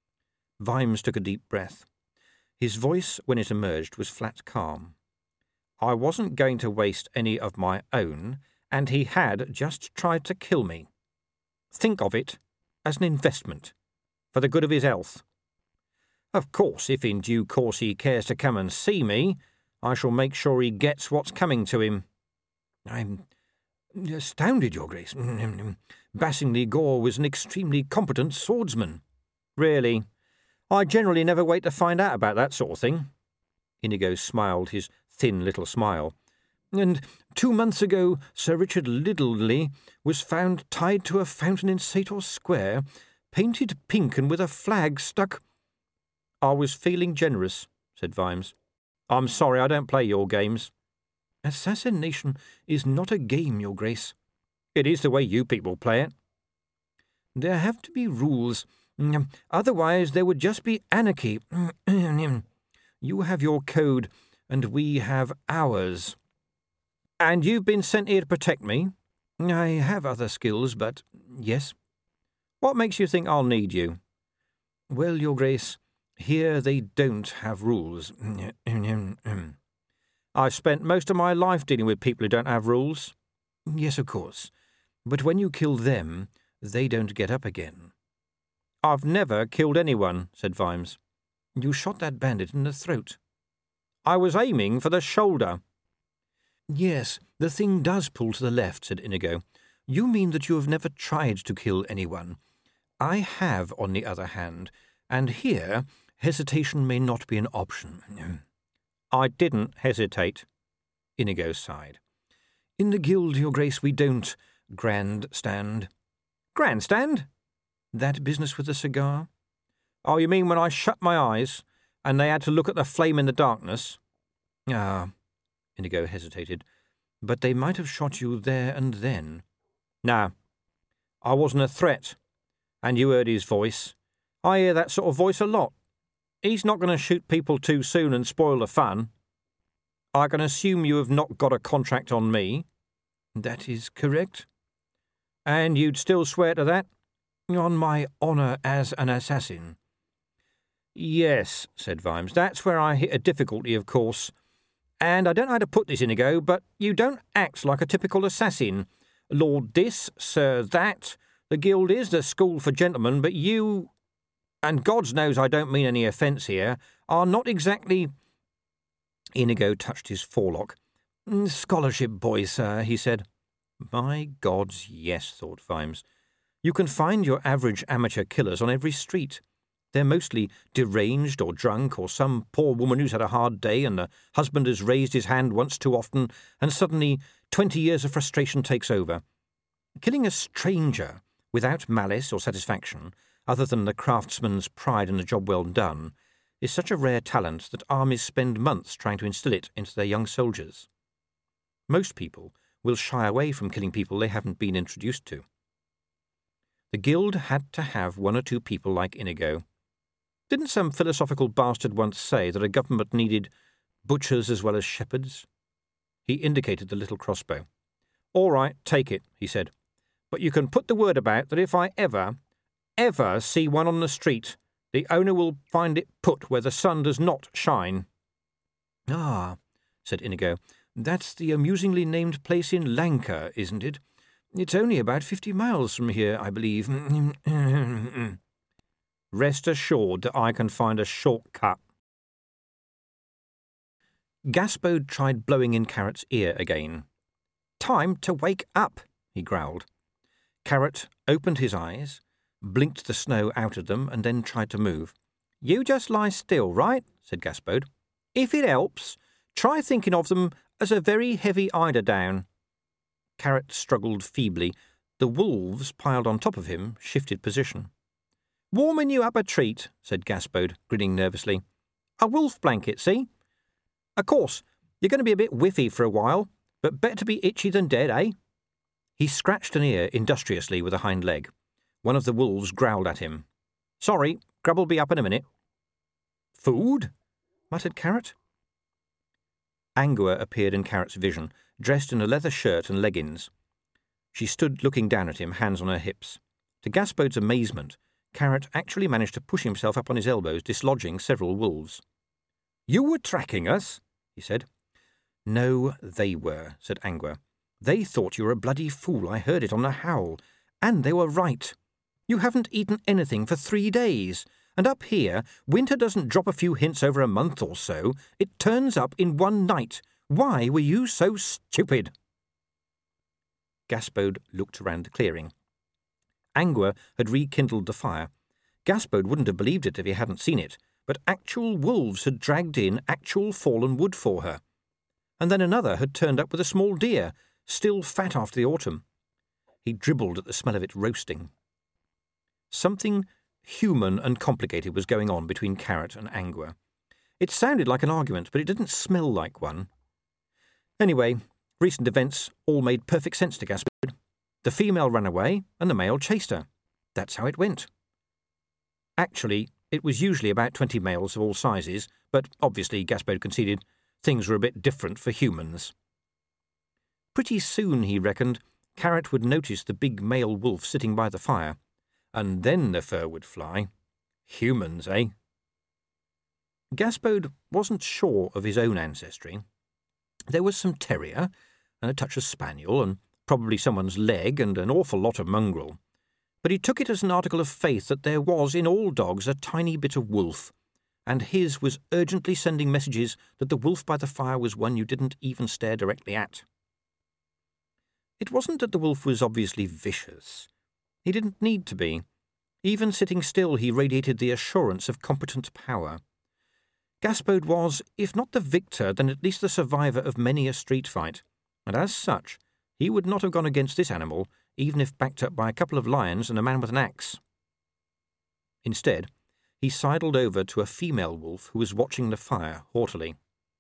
Vimes took a deep breath. His voice, when it emerged, was flat calm. I wasn't going to waste any of my own, and he had just tried to kill me. Think of it as an investment, for the good of his health. Of course, if in due course he cares to come and see me, I shall make sure he gets what's coming to him. I'm astounded, Your Grace. Basingstoke Gore was an extremely competent swordsman. Really? I generally never wait to find out about that sort of thing. Inigo smiled his thin little smile. And 2 months ago, Sir Richard Liddley was found tied to a fountain in Sator Square, painted pink and with a flag stuck. I was feeling generous, said Vimes. I'm sorry I don't play your games. Assassination is not a game, Your Grace. It is the way you people play it. There have to be rules. Otherwise there would just be anarchy. You have your code, and we have ours. And you've been sent here to protect me? I have other skills, but yes. What makes you think I'll need you? Well, Your Grace, here they don't have rules. I've spent most of my life dealing with people who don't have rules. Yes, of course. But when you kill them, they don't get up again. I've never killed anyone, said Vimes. You shot that bandit in the throat. I was aiming for the shoulder. Yes, the thing does pull to the left, said Inigo. You mean that you have never tried to kill anyone. I have, on the other hand, and here hesitation may not be an option. I didn't hesitate. Inigo sighed. In the guild, Your Grace, we don't grandstand. Grandstand? That business with the cigar? Oh, you mean when I shut my eyes and they had to look at the flame in the darkness? Ah, Inigo hesitated. But they might have shot you there and then. No, I wasn't a threat. And you heard his voice. I hear that sort of voice a lot. He's not going to shoot people too soon and spoil the fun. I can assume you have not got a contract on me. That is correct. And you'd still swear to that? On my honour as an assassin. Yes, said Vimes, that's where I hit a difficulty, of course. And I don't know how to put this, Inigo, but you don't act like a typical assassin. Lord this, Sir that. The guild is the school for gentlemen, but you, and God's knows I don't mean any offence here, are not exactly... Inigo touched his forelock. Scholarship boy, sir, he said. My gods, yes, thought Vimes. You can find your average amateur killers on every street. They're mostly deranged or drunk, or some poor woman who's had a hard day and the husband has raised his hand once too often, and suddenly 20 years of frustration takes over. Killing a stranger without malice or satisfaction, other than the craftsman's pride in a job well done, is such a rare talent that armies spend months trying to instill it into their young soldiers. Most people will shy away from killing people they haven't been introduced to. The guild had to have one or two people like Inigo. Didn't some philosophical bastard once say that a government needed butchers as well as shepherds? He indicated the little crossbow. All right, take it, he said. But you can put the word about that if I ever see one on the street, the owner will find it put where the sun does not shine. Ah, said Inigo, that's the amusingly named place in Lanka, isn't it? It's only about 50 miles from here, I believe. Rest assured that I can find a shortcut. Gaspode tried blowing in Carrot's ear again. Time to wake up, he growled. Carrot opened his eyes, blinked the snow out of them, and then tried to move. You just lie still, right? Said Gaspode. If it helps, try thinking of them as a very heavy eider-down. Carrot struggled feebly. The wolves, piled on top of him, shifted position. Warming you up a treat, said Gaspode, grinning nervously. A wolf blanket, see? Of course, you're going to be a bit whiffy for a while, but better to be itchy than dead, eh? He scratched an ear industriously with a hind leg. One of the wolves growled at him. Sorry, Grub'll be up in a minute. Food? Muttered Carrot. Angua appeared in Carrot's vision, dressed in a leather shirt and leggings. She stood looking down at him, hands on her hips. To Gaspode's amazement, Carrot actually managed to push himself up on his elbows, dislodging several wolves. You were tracking us? He said. No, they were, said Angua. They thought you were a bloody fool. I heard it on the howl. And they were right. You haven't eaten anything for 3 days. And up here, winter doesn't drop a few hints over a month or so. It turns up in one night. Why were you so stupid? Gaspode looked around the clearing. Angua had rekindled the fire. Gaspode wouldn't have believed it if he hadn't seen it, but actual wolves had dragged in actual fallen wood for her. And then another had turned up with a small deer, still fat after the autumn. He dribbled at the smell of it roasting. Something human and complicated was going on between Carrot and Angua. It sounded like an argument, but it didn't smell like one. Anyway, recent events all made perfect sense to Gaspode. The female ran away, and the male chased her. That's how it went. Actually, it was usually about 20 males of all sizes, but obviously, Gaspode conceded, things were a bit different for humans. Pretty soon, he reckoned, Carrot would notice the big male wolf sitting by the fire, and then the fur would fly. Humans, eh? Gaspode wasn't sure of his own ancestry. There was some terrier, and a touch of spaniel, and probably someone's leg, and an awful lot of mongrel. But he took it as an article of faith that there was in all dogs a tiny bit of wolf, and his was urgently sending messages that the wolf by the fire was one you didn't even stare directly at. It wasn't that the wolf was obviously vicious. He didn't need to be. Even sitting still, he radiated the assurance of competent power. Gaspode was, if not the victor, then at least the survivor of many a street fight, and as such, he would not have gone against this animal, even if backed up by a couple of lions and a man with an axe. Instead, he sidled over to a female wolf who was watching the fire haughtily.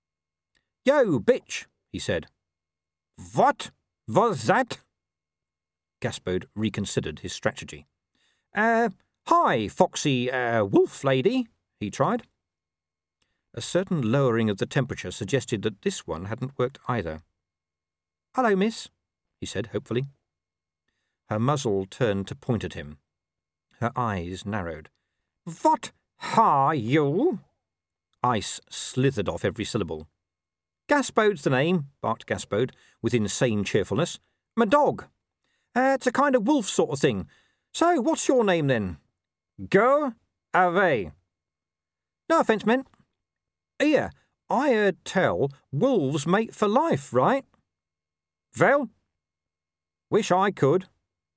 "Yo, bitch," he said. "What was that?" Gaspode reconsidered his strategy. Hi, foxy, wolf lady," he tried. A certain lowering of the temperature suggested that this one hadn't worked either. "Hello, miss," he said hopefully. Her muzzle turned to point at him. Her eyes narrowed. "What are you?" Ice slithered off every syllable. "Gaspode's the name," barked Gaspode, with insane cheerfulness. "My dog. It's a kind of wolf sort of thing. So, what's your name, then?" "Go away." "No offence meant. Here, I heard tell wolves mate for life, right?" "Well, wish I could."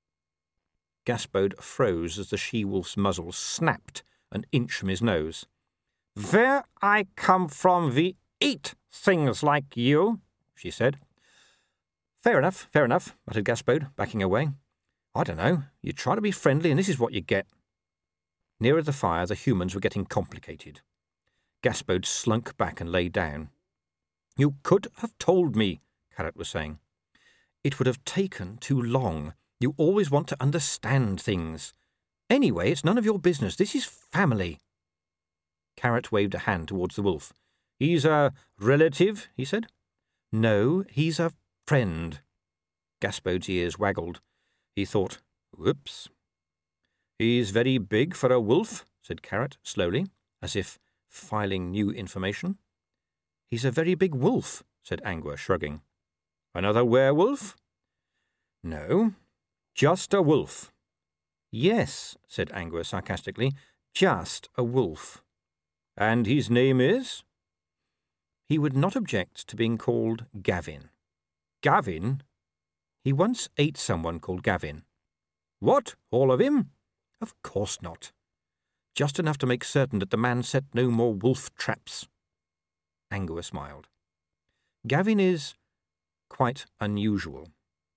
Gaspode froze as the she-wolf's muzzle snapped an inch from his nose. "Where I come from, we eat things like you," she said. Fair enough, muttered Gaspode, backing away. "I don't know. You try to be friendly, and this is what you get." Nearer the fire, the humans were getting complicated. Gaspode slunk back and lay down. "You could have told me," Carrot was saying. "It would have taken too long. You always want to understand things. Anyway, it's none of your business. This is family." Carrot waved a hand towards the wolf. "He's a relative," he said. "No, he's a friend." Gaspode's ears waggled. He thought, "Whoops." "He's very big for a wolf," said Carrot slowly, as if filing new information. "He's a very big wolf," said Angua, shrugging. "Another werewolf?" "No, just a wolf." "Yes," said Angua sarcastically, "just a wolf." "And his name is?" He would not object to being called Gavin. "Gavin?" "He once ate someone called Gavin." "What, all of him?" "Of course not. Just enough to make certain that the man set no more wolf traps." Angua smiled. "Gavin is quite unusual."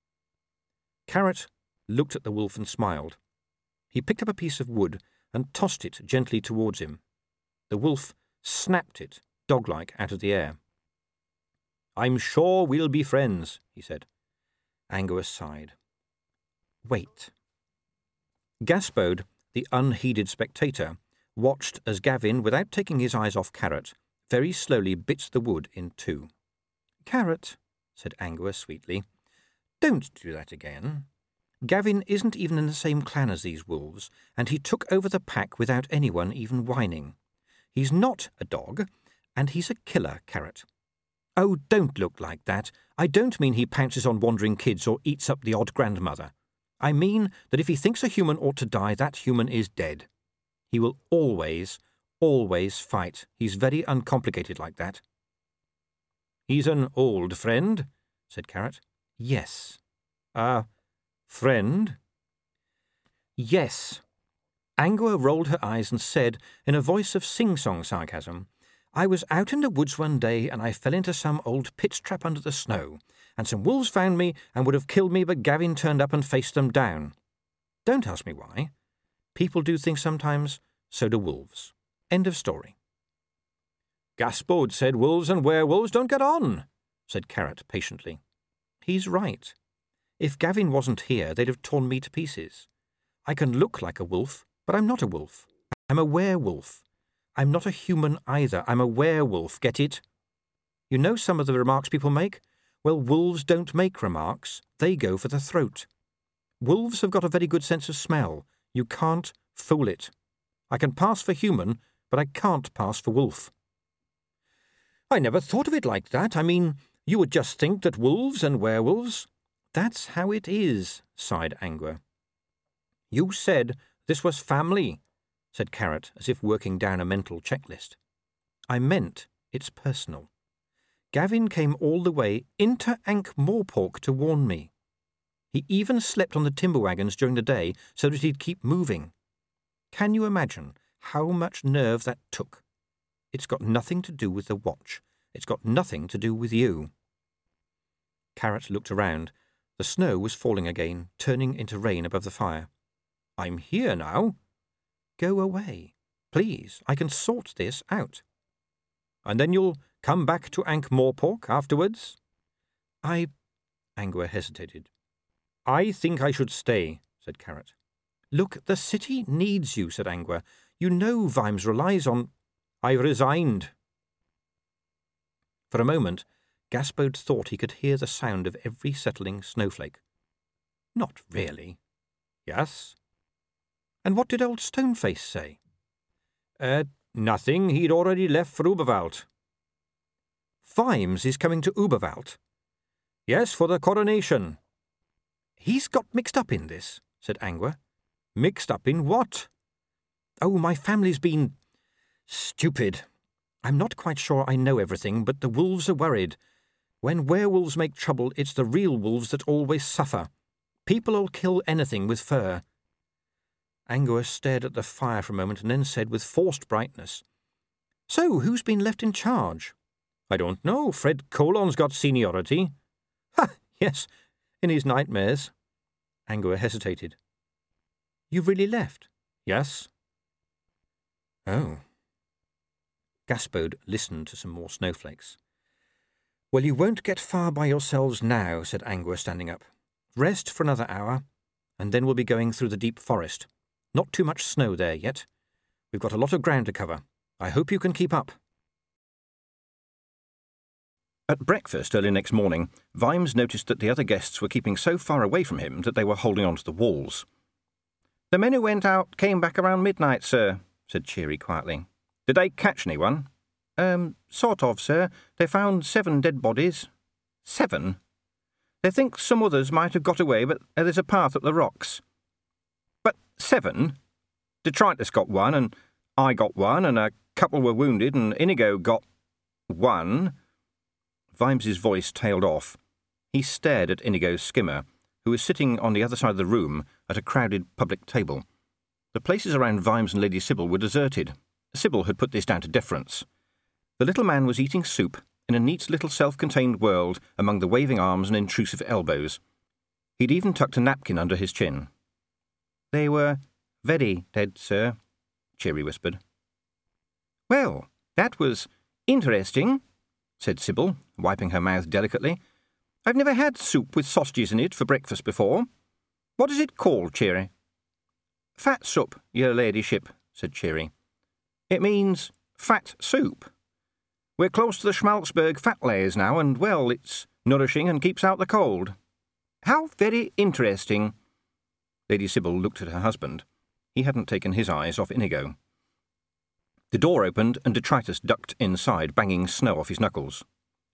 Carrot looked at the wolf and smiled. He picked up a piece of wood and tossed it gently towards him. The wolf snapped it, dog-like, out of the air. "I'm sure we'll be friends," he said. Angua sighed. "Wait." Gaspode, the unheeded spectator, watched as Gavin, without taking his eyes off Carrot, very slowly bit the wood in two. "Carrot," said Angua sweetly, "don't do that again. Gavin isn't even in the same clan as these wolves, and he took over the pack without anyone even whining. He's not a dog, and he's a killer, Carrot. Oh, don't look like that. I don't mean he pounces on wandering kids or eats up the odd grandmother. I mean that if he thinks a human ought to die, that human is dead. He will always fight. He's very uncomplicated like that. He's an old friend, said Carrot. Yes. A friend? Yes. Angua rolled her eyes and said, in a voice of sing-song sarcasm, I was out in the woods one day and I fell into some old pit trap under the snow, and some wolves found me and would have killed me, but Gavin turned up and faced them down. Don't ask me why. People do things sometimes, so do wolves. End of story. Gaspode said wolves and werewolves don't get on, said Carrot patiently. He's right. If Gavin wasn't here, they'd have torn me to pieces. I can look like a wolf, but I'm not a wolf. I'm a werewolf. I'm not a human either. I'm a werewolf, get it? You know some of the remarks people make? Well, wolves don't make remarks. They go for the throat. Wolves have got a very good sense of smell. You can't fool it. I can pass for human, but I can't pass for wolf. I never thought of it like that. I mean, you would just think that wolves and werewolves... That's how it is, sighed Angua. You said this was family, said Carrot, as if working down a mental checklist. I meant it's personal. Gavin came all the way into Ankh-Morpork to warn me. He even slept on the timber wagons during the day so that he'd keep moving. Can you imagine how much nerve that took? It's got nothing to do with the watch. It's got nothing to do with you. Carrot looked around. The snow was falling again, turning into rain above the fire. I'm here now. Go away. Please, I can sort this out. And then you'll come back to Ankh-Morpork afterwards? Angua hesitated. I think I should stay, said Carrot. Look, the city needs you, said Angua. You know Vimes relies on... I've resigned. For a moment, Gaspode thought he could hear the sound of every settling snowflake. Not really. Yes. And what did old Stoneface say? Nothing. He'd already left for Uberwald. Vimes is coming to Uberwald? Yes, for the coronation. He's got mixed up in this, said Angua. Mixed up in what? Oh, my family's been... stupid. I'm not quite sure I know everything, but the wolves are worried. When werewolves make trouble, it's the real wolves that always suffer. People'll kill anything with fur. Angua stared at the fire for a moment and then said with forced brightness, So, who's been left in charge? I don't know. Fred Colon's got seniority. Ha! Yes, in his nightmares. Angua hesitated. You've really left? Yes. Oh. Gaspode listened to some more snowflakes. Well, you won't get far by yourselves now, said Angua, standing up. Rest for another hour, and then we'll be going through the deep forest. Not too much snow there yet. We've got a lot of ground to cover. I hope you can keep up. At breakfast early next morning, Vimes noticed that the other guests were keeping so far away from him that they were holding on to the walls. The men who went out came back around midnight, sir, said Cheery quietly. Did they catch anyone? Sort of, sir. They found 7 dead bodies. 7? They think some others might have got away, but there's a path up the rocks. But 7? Detritus got 1, and I got 1, and a couple were wounded, and Inigo got 1. Vimes's voice tailed off. He stared at Inigo's skimmer, who was sitting on the other side of the room at a crowded public table. The places around Vimes and Lady Sybil were deserted. Sybil had put this down to deference. The little man was eating soup in a neat little self-contained world among the waving arms and intrusive elbows. He'd even tucked a napkin under his chin. They were very dead, sir, Cheery whispered. Well, that was interesting, said Sybil, wiping her mouth delicately. I've never had soup with sausages in it for breakfast before. What is it called, Cheery? Fat soup, your ladyship, said Cheery. It means fat soup. We're close to the Schmalzberg fat layers now, and, well, it's nourishing and keeps out the cold. How very interesting. Lady Sybil looked at her husband. He hadn't taken his eyes off Inigo. The door opened, and Detritus ducked inside, banging snow off his knuckles.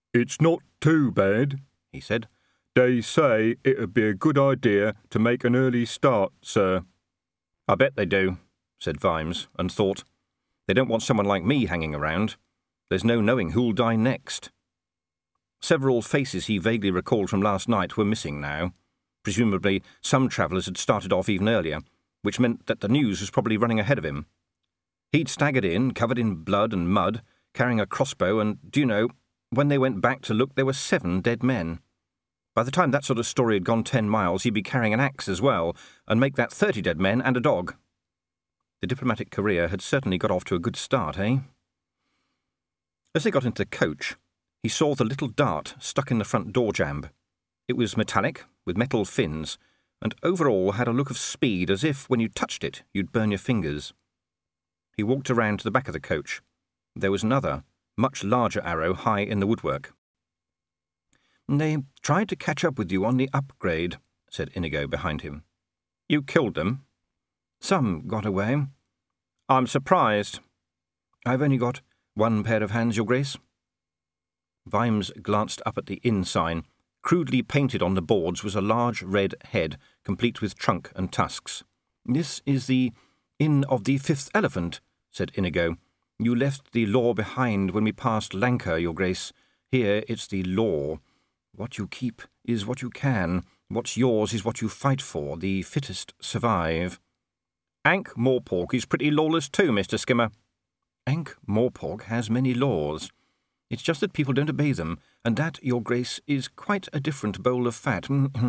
"It's not too bad," he said. "They say it'd be a good idea to make an early start, sir." "I bet they do," said Vimes, and thought, "They don't want someone like me hanging around. There's no knowing who'll die next." Several faces he vaguely recalled from last night were missing now. Presumably some travellers had started off even earlier, which meant that the news was probably running ahead of him. He'd staggered in, covered in blood and mud, carrying a crossbow, and, do you know, when they went back to look, there were 7 dead men. By the time that sort of story had gone 10 miles, he'd be carrying an axe as well, and make that 30 dead men and a dog. The diplomatic career had certainly got off to a good start, eh? As they got into the coach, he saw the little dart stuck in the front door jamb. It was metallic, with metal fins, and overall had a look of speed, as if, when you touched it, you'd burn your fingers. He walked around to the back of the coach. There was another, much larger arrow high in the woodwork. "They tried to catch up with you on the upgrade," said Inigo behind him. "You killed them?" "Some got away." "I'm surprised." "I've only got 1 pair of hands, Your Grace." Vimes glanced up at the inn sign. Crudely painted on the boards was a large red head, complete with trunk and tusks. "This is the Inn of the 5th Elephant," said Inigo. "You left the law behind when we passed Lanka, Your Grace. Here it's the law. What you keep is what you can. What's yours is what you fight for. The fittest survive." "Ankh-Morpork is pretty lawless too, Mr. Skimmer." "Ankh-Morpork has many laws. It's just that people don't obey them, and that, Your Grace, is quite a different bowl of fat."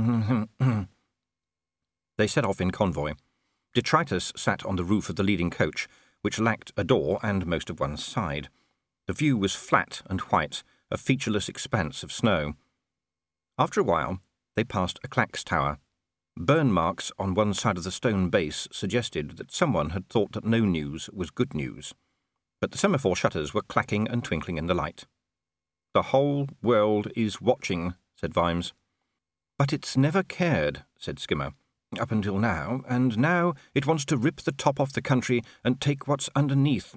They set off in convoy. Detritus sat on the roof of the leading coach, which lacked a door and most of one side. The view was flat and white, a featureless expanse of snow. After a while, they passed a clacks tower. Burn marks on one side of the stone base suggested that someone had thought that no news was good news. But the semaphore shutters were clacking and twinkling in the light. "The whole world is watching," said Vimes. "But it's never cared," said Skimmer, "up until now, and now it wants to rip the top off the country and take what's underneath."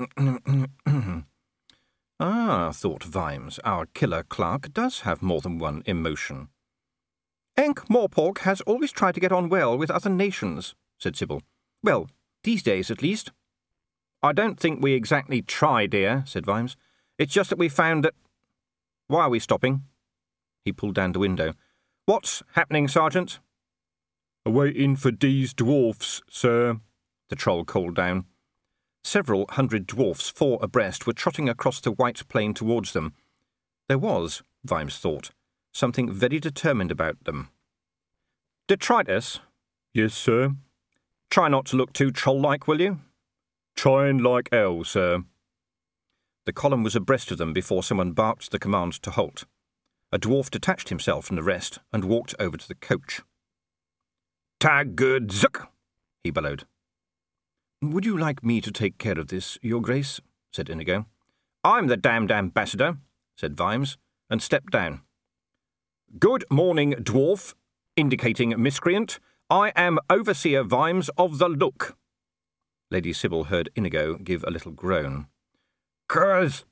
"Ah," thought Vimes, "our killer clerk does have more than one emotion." "Ankh-Morpork has always tried to get on well with other nations," said Sybil. "Well, these days at least." "I don't think we exactly try, dear," said Vimes. "It's just that we found that—" "Why are we stopping?" He pulled down the window. "What's happening, Sergeant?" "Waiting for these dwarfs, sir," the troll called down. Several hundred dwarfs, 4 abreast, were trotting across the white plain towards them. There was, Vimes thought, something very determined about them. "Detritus?" "Yes, sir." "Try not to look too troll-like, will you?" "Trying like hell, sir." The column was abreast of them before someone barked the command to halt. A dwarf detached himself from the rest and walked over to the coach. "Tag-good-zuck!" he bellowed. "Would you like me to take care of this, Your Grace?" said Inigo. "I'm the damned ambassador," said Vimes, and stepped down. "Good morning, dwarf," indicating miscreant. "I am Overseer Vimes of the Look." Lady Sybil heard Inigo give a little groan. "Gurdazak,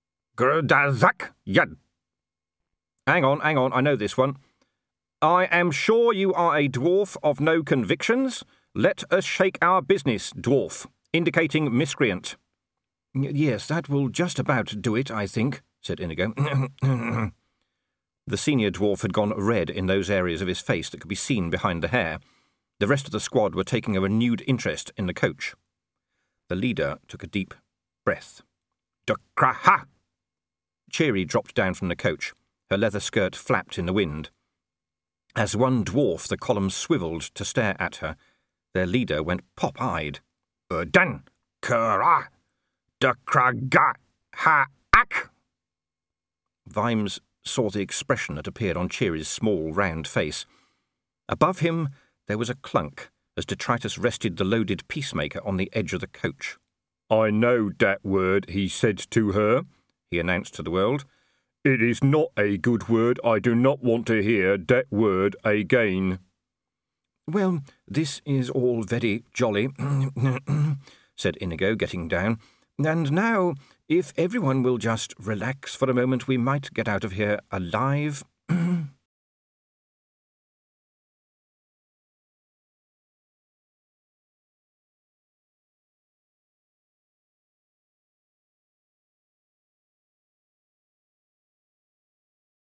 yad." Hang on, I know this one. "I am sure you are a dwarf of no convictions. Let us shake our business, dwarf," indicating miscreant. "Yes, that will just about do it, I think," said Inigo. The senior dwarf had gone red in those areas of his face that could be seen behind the hair. The rest of the squad were taking a renewed interest in the coach. The leader took a deep breath. "Dukraha!" Cheery dropped down from the coach. Her leather skirt flapped in the wind. As one dwarf, the column swiveled to stare at her. Their leader went pop-eyed. "Dan, kara, dukraga, ha-ak!" Vimes saw the expression that appeared on Cheery's small, round face. Above him there was a clunk as Detritus rested the loaded peacemaker on the edge of the coach. "I know that word he said to her," he announced to the world. "It is not a good word. I do not want to hear that word again." "Well, this is all very jolly," said Inigo, getting down. "And now, If everyone will just relax for a moment, we might get out of here alive